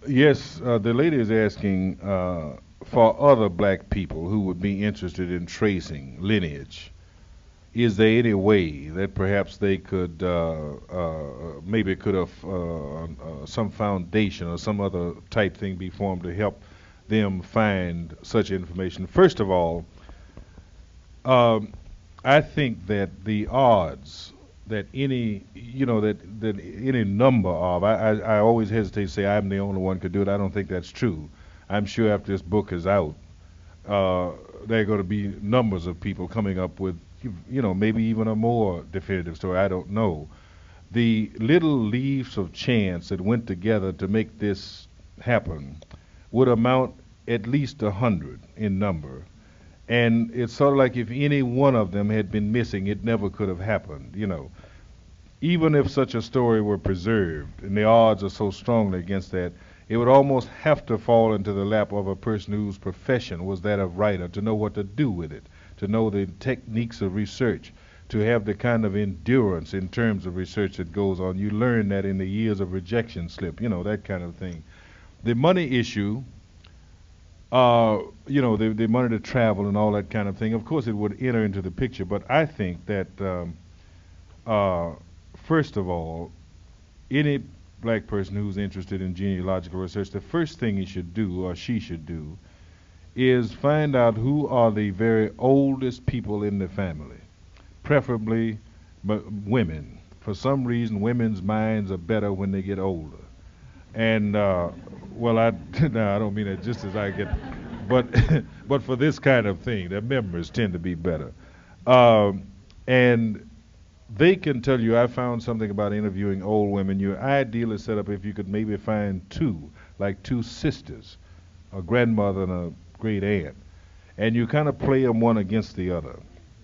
Yes, the lady is asking for other black people who would be interested in tracing lineage. Is there any way that perhaps they could maybe could have some foundation or some other type thing be formed to help them find such information? First of all, um, I think that the odds that any, that any number of, I always hesitate to say I'm the only one could do it. I don't think that's true. I'm sure after this book is out, there are going to be numbers of people coming up with, maybe even a more definitive story. I don't know. The little leaves of chance that went together to make this happen would amount at least 100 in number. And it's sort of like if any one of them had been missing, it never could have happened. Even if such a story were preserved, and the odds are so strongly against that, it would almost have to fall into the lap of a person whose profession was that of writer, to know what to do with it, to know the techniques of research, to have the kind of endurance in terms of research that goes on. You learn that in the years of rejection slip, that kind of thing. The money issue, the money to travel and all that kind of thing, of course it would enter into the picture, but I think that, first of all, any black person who's interested in genealogical research, the first thing he should do, or she should do, is find out who are the very oldest people in the family, preferably women. For some reason, women's minds are better when they get older. And well, no, I don't mean that just as I get, but but for this kind of thing, their memories tend to be better. And they can tell you, I found something about interviewing old women. Your ideal is set up if you could maybe find two, like two sisters, a grandmother and a great aunt, and you kind of play them one against the other.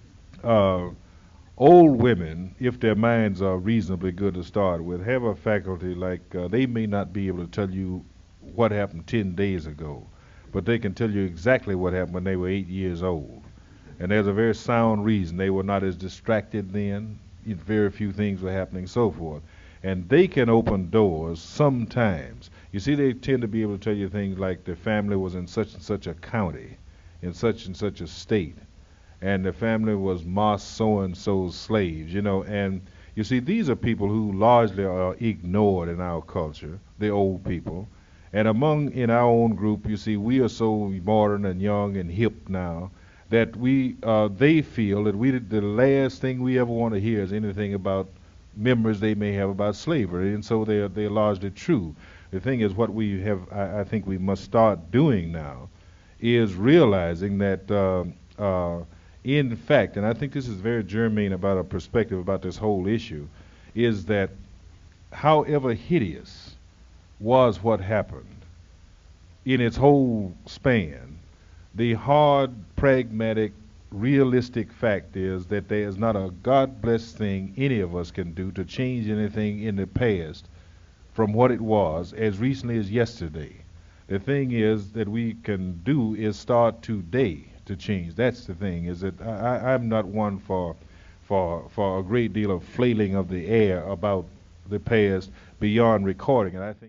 Old women, if their minds are reasonably good to start with, have a faculty like they may not be able to tell you what happened 10 days ago, but they can tell you exactly what happened when they were 8 years old. And there's a very sound reason. They were not as distracted then. Very few things were happening, so forth. And they can open doors sometimes. You see, they tend to be able to tell you things like the family was in such and such a county, in such and such a state, and the family was Moss so-and-so's slaves, and you see, these are people who largely are ignored in our culture, the old people. And in our own group, you see, we are so modern and young and hip now that they feel that the last thing we ever want to hear is anything about memories they may have about slavery, and so they're largely true. The thing is, what we have, I think we must start doing now, is realizing that in fact, and I think this is very germane about a perspective about this whole issue, is that however hideous was what happened in its whole span, the hard, pragmatic, realistic fact is that there is not a God-blessed thing any of us can do to change anything in the past from what it was as recently as yesterday. The thing is that we can do is start today to change. That's the thing, is that I'm not one for a great deal of flailing of the air about the past beyond recording. And I think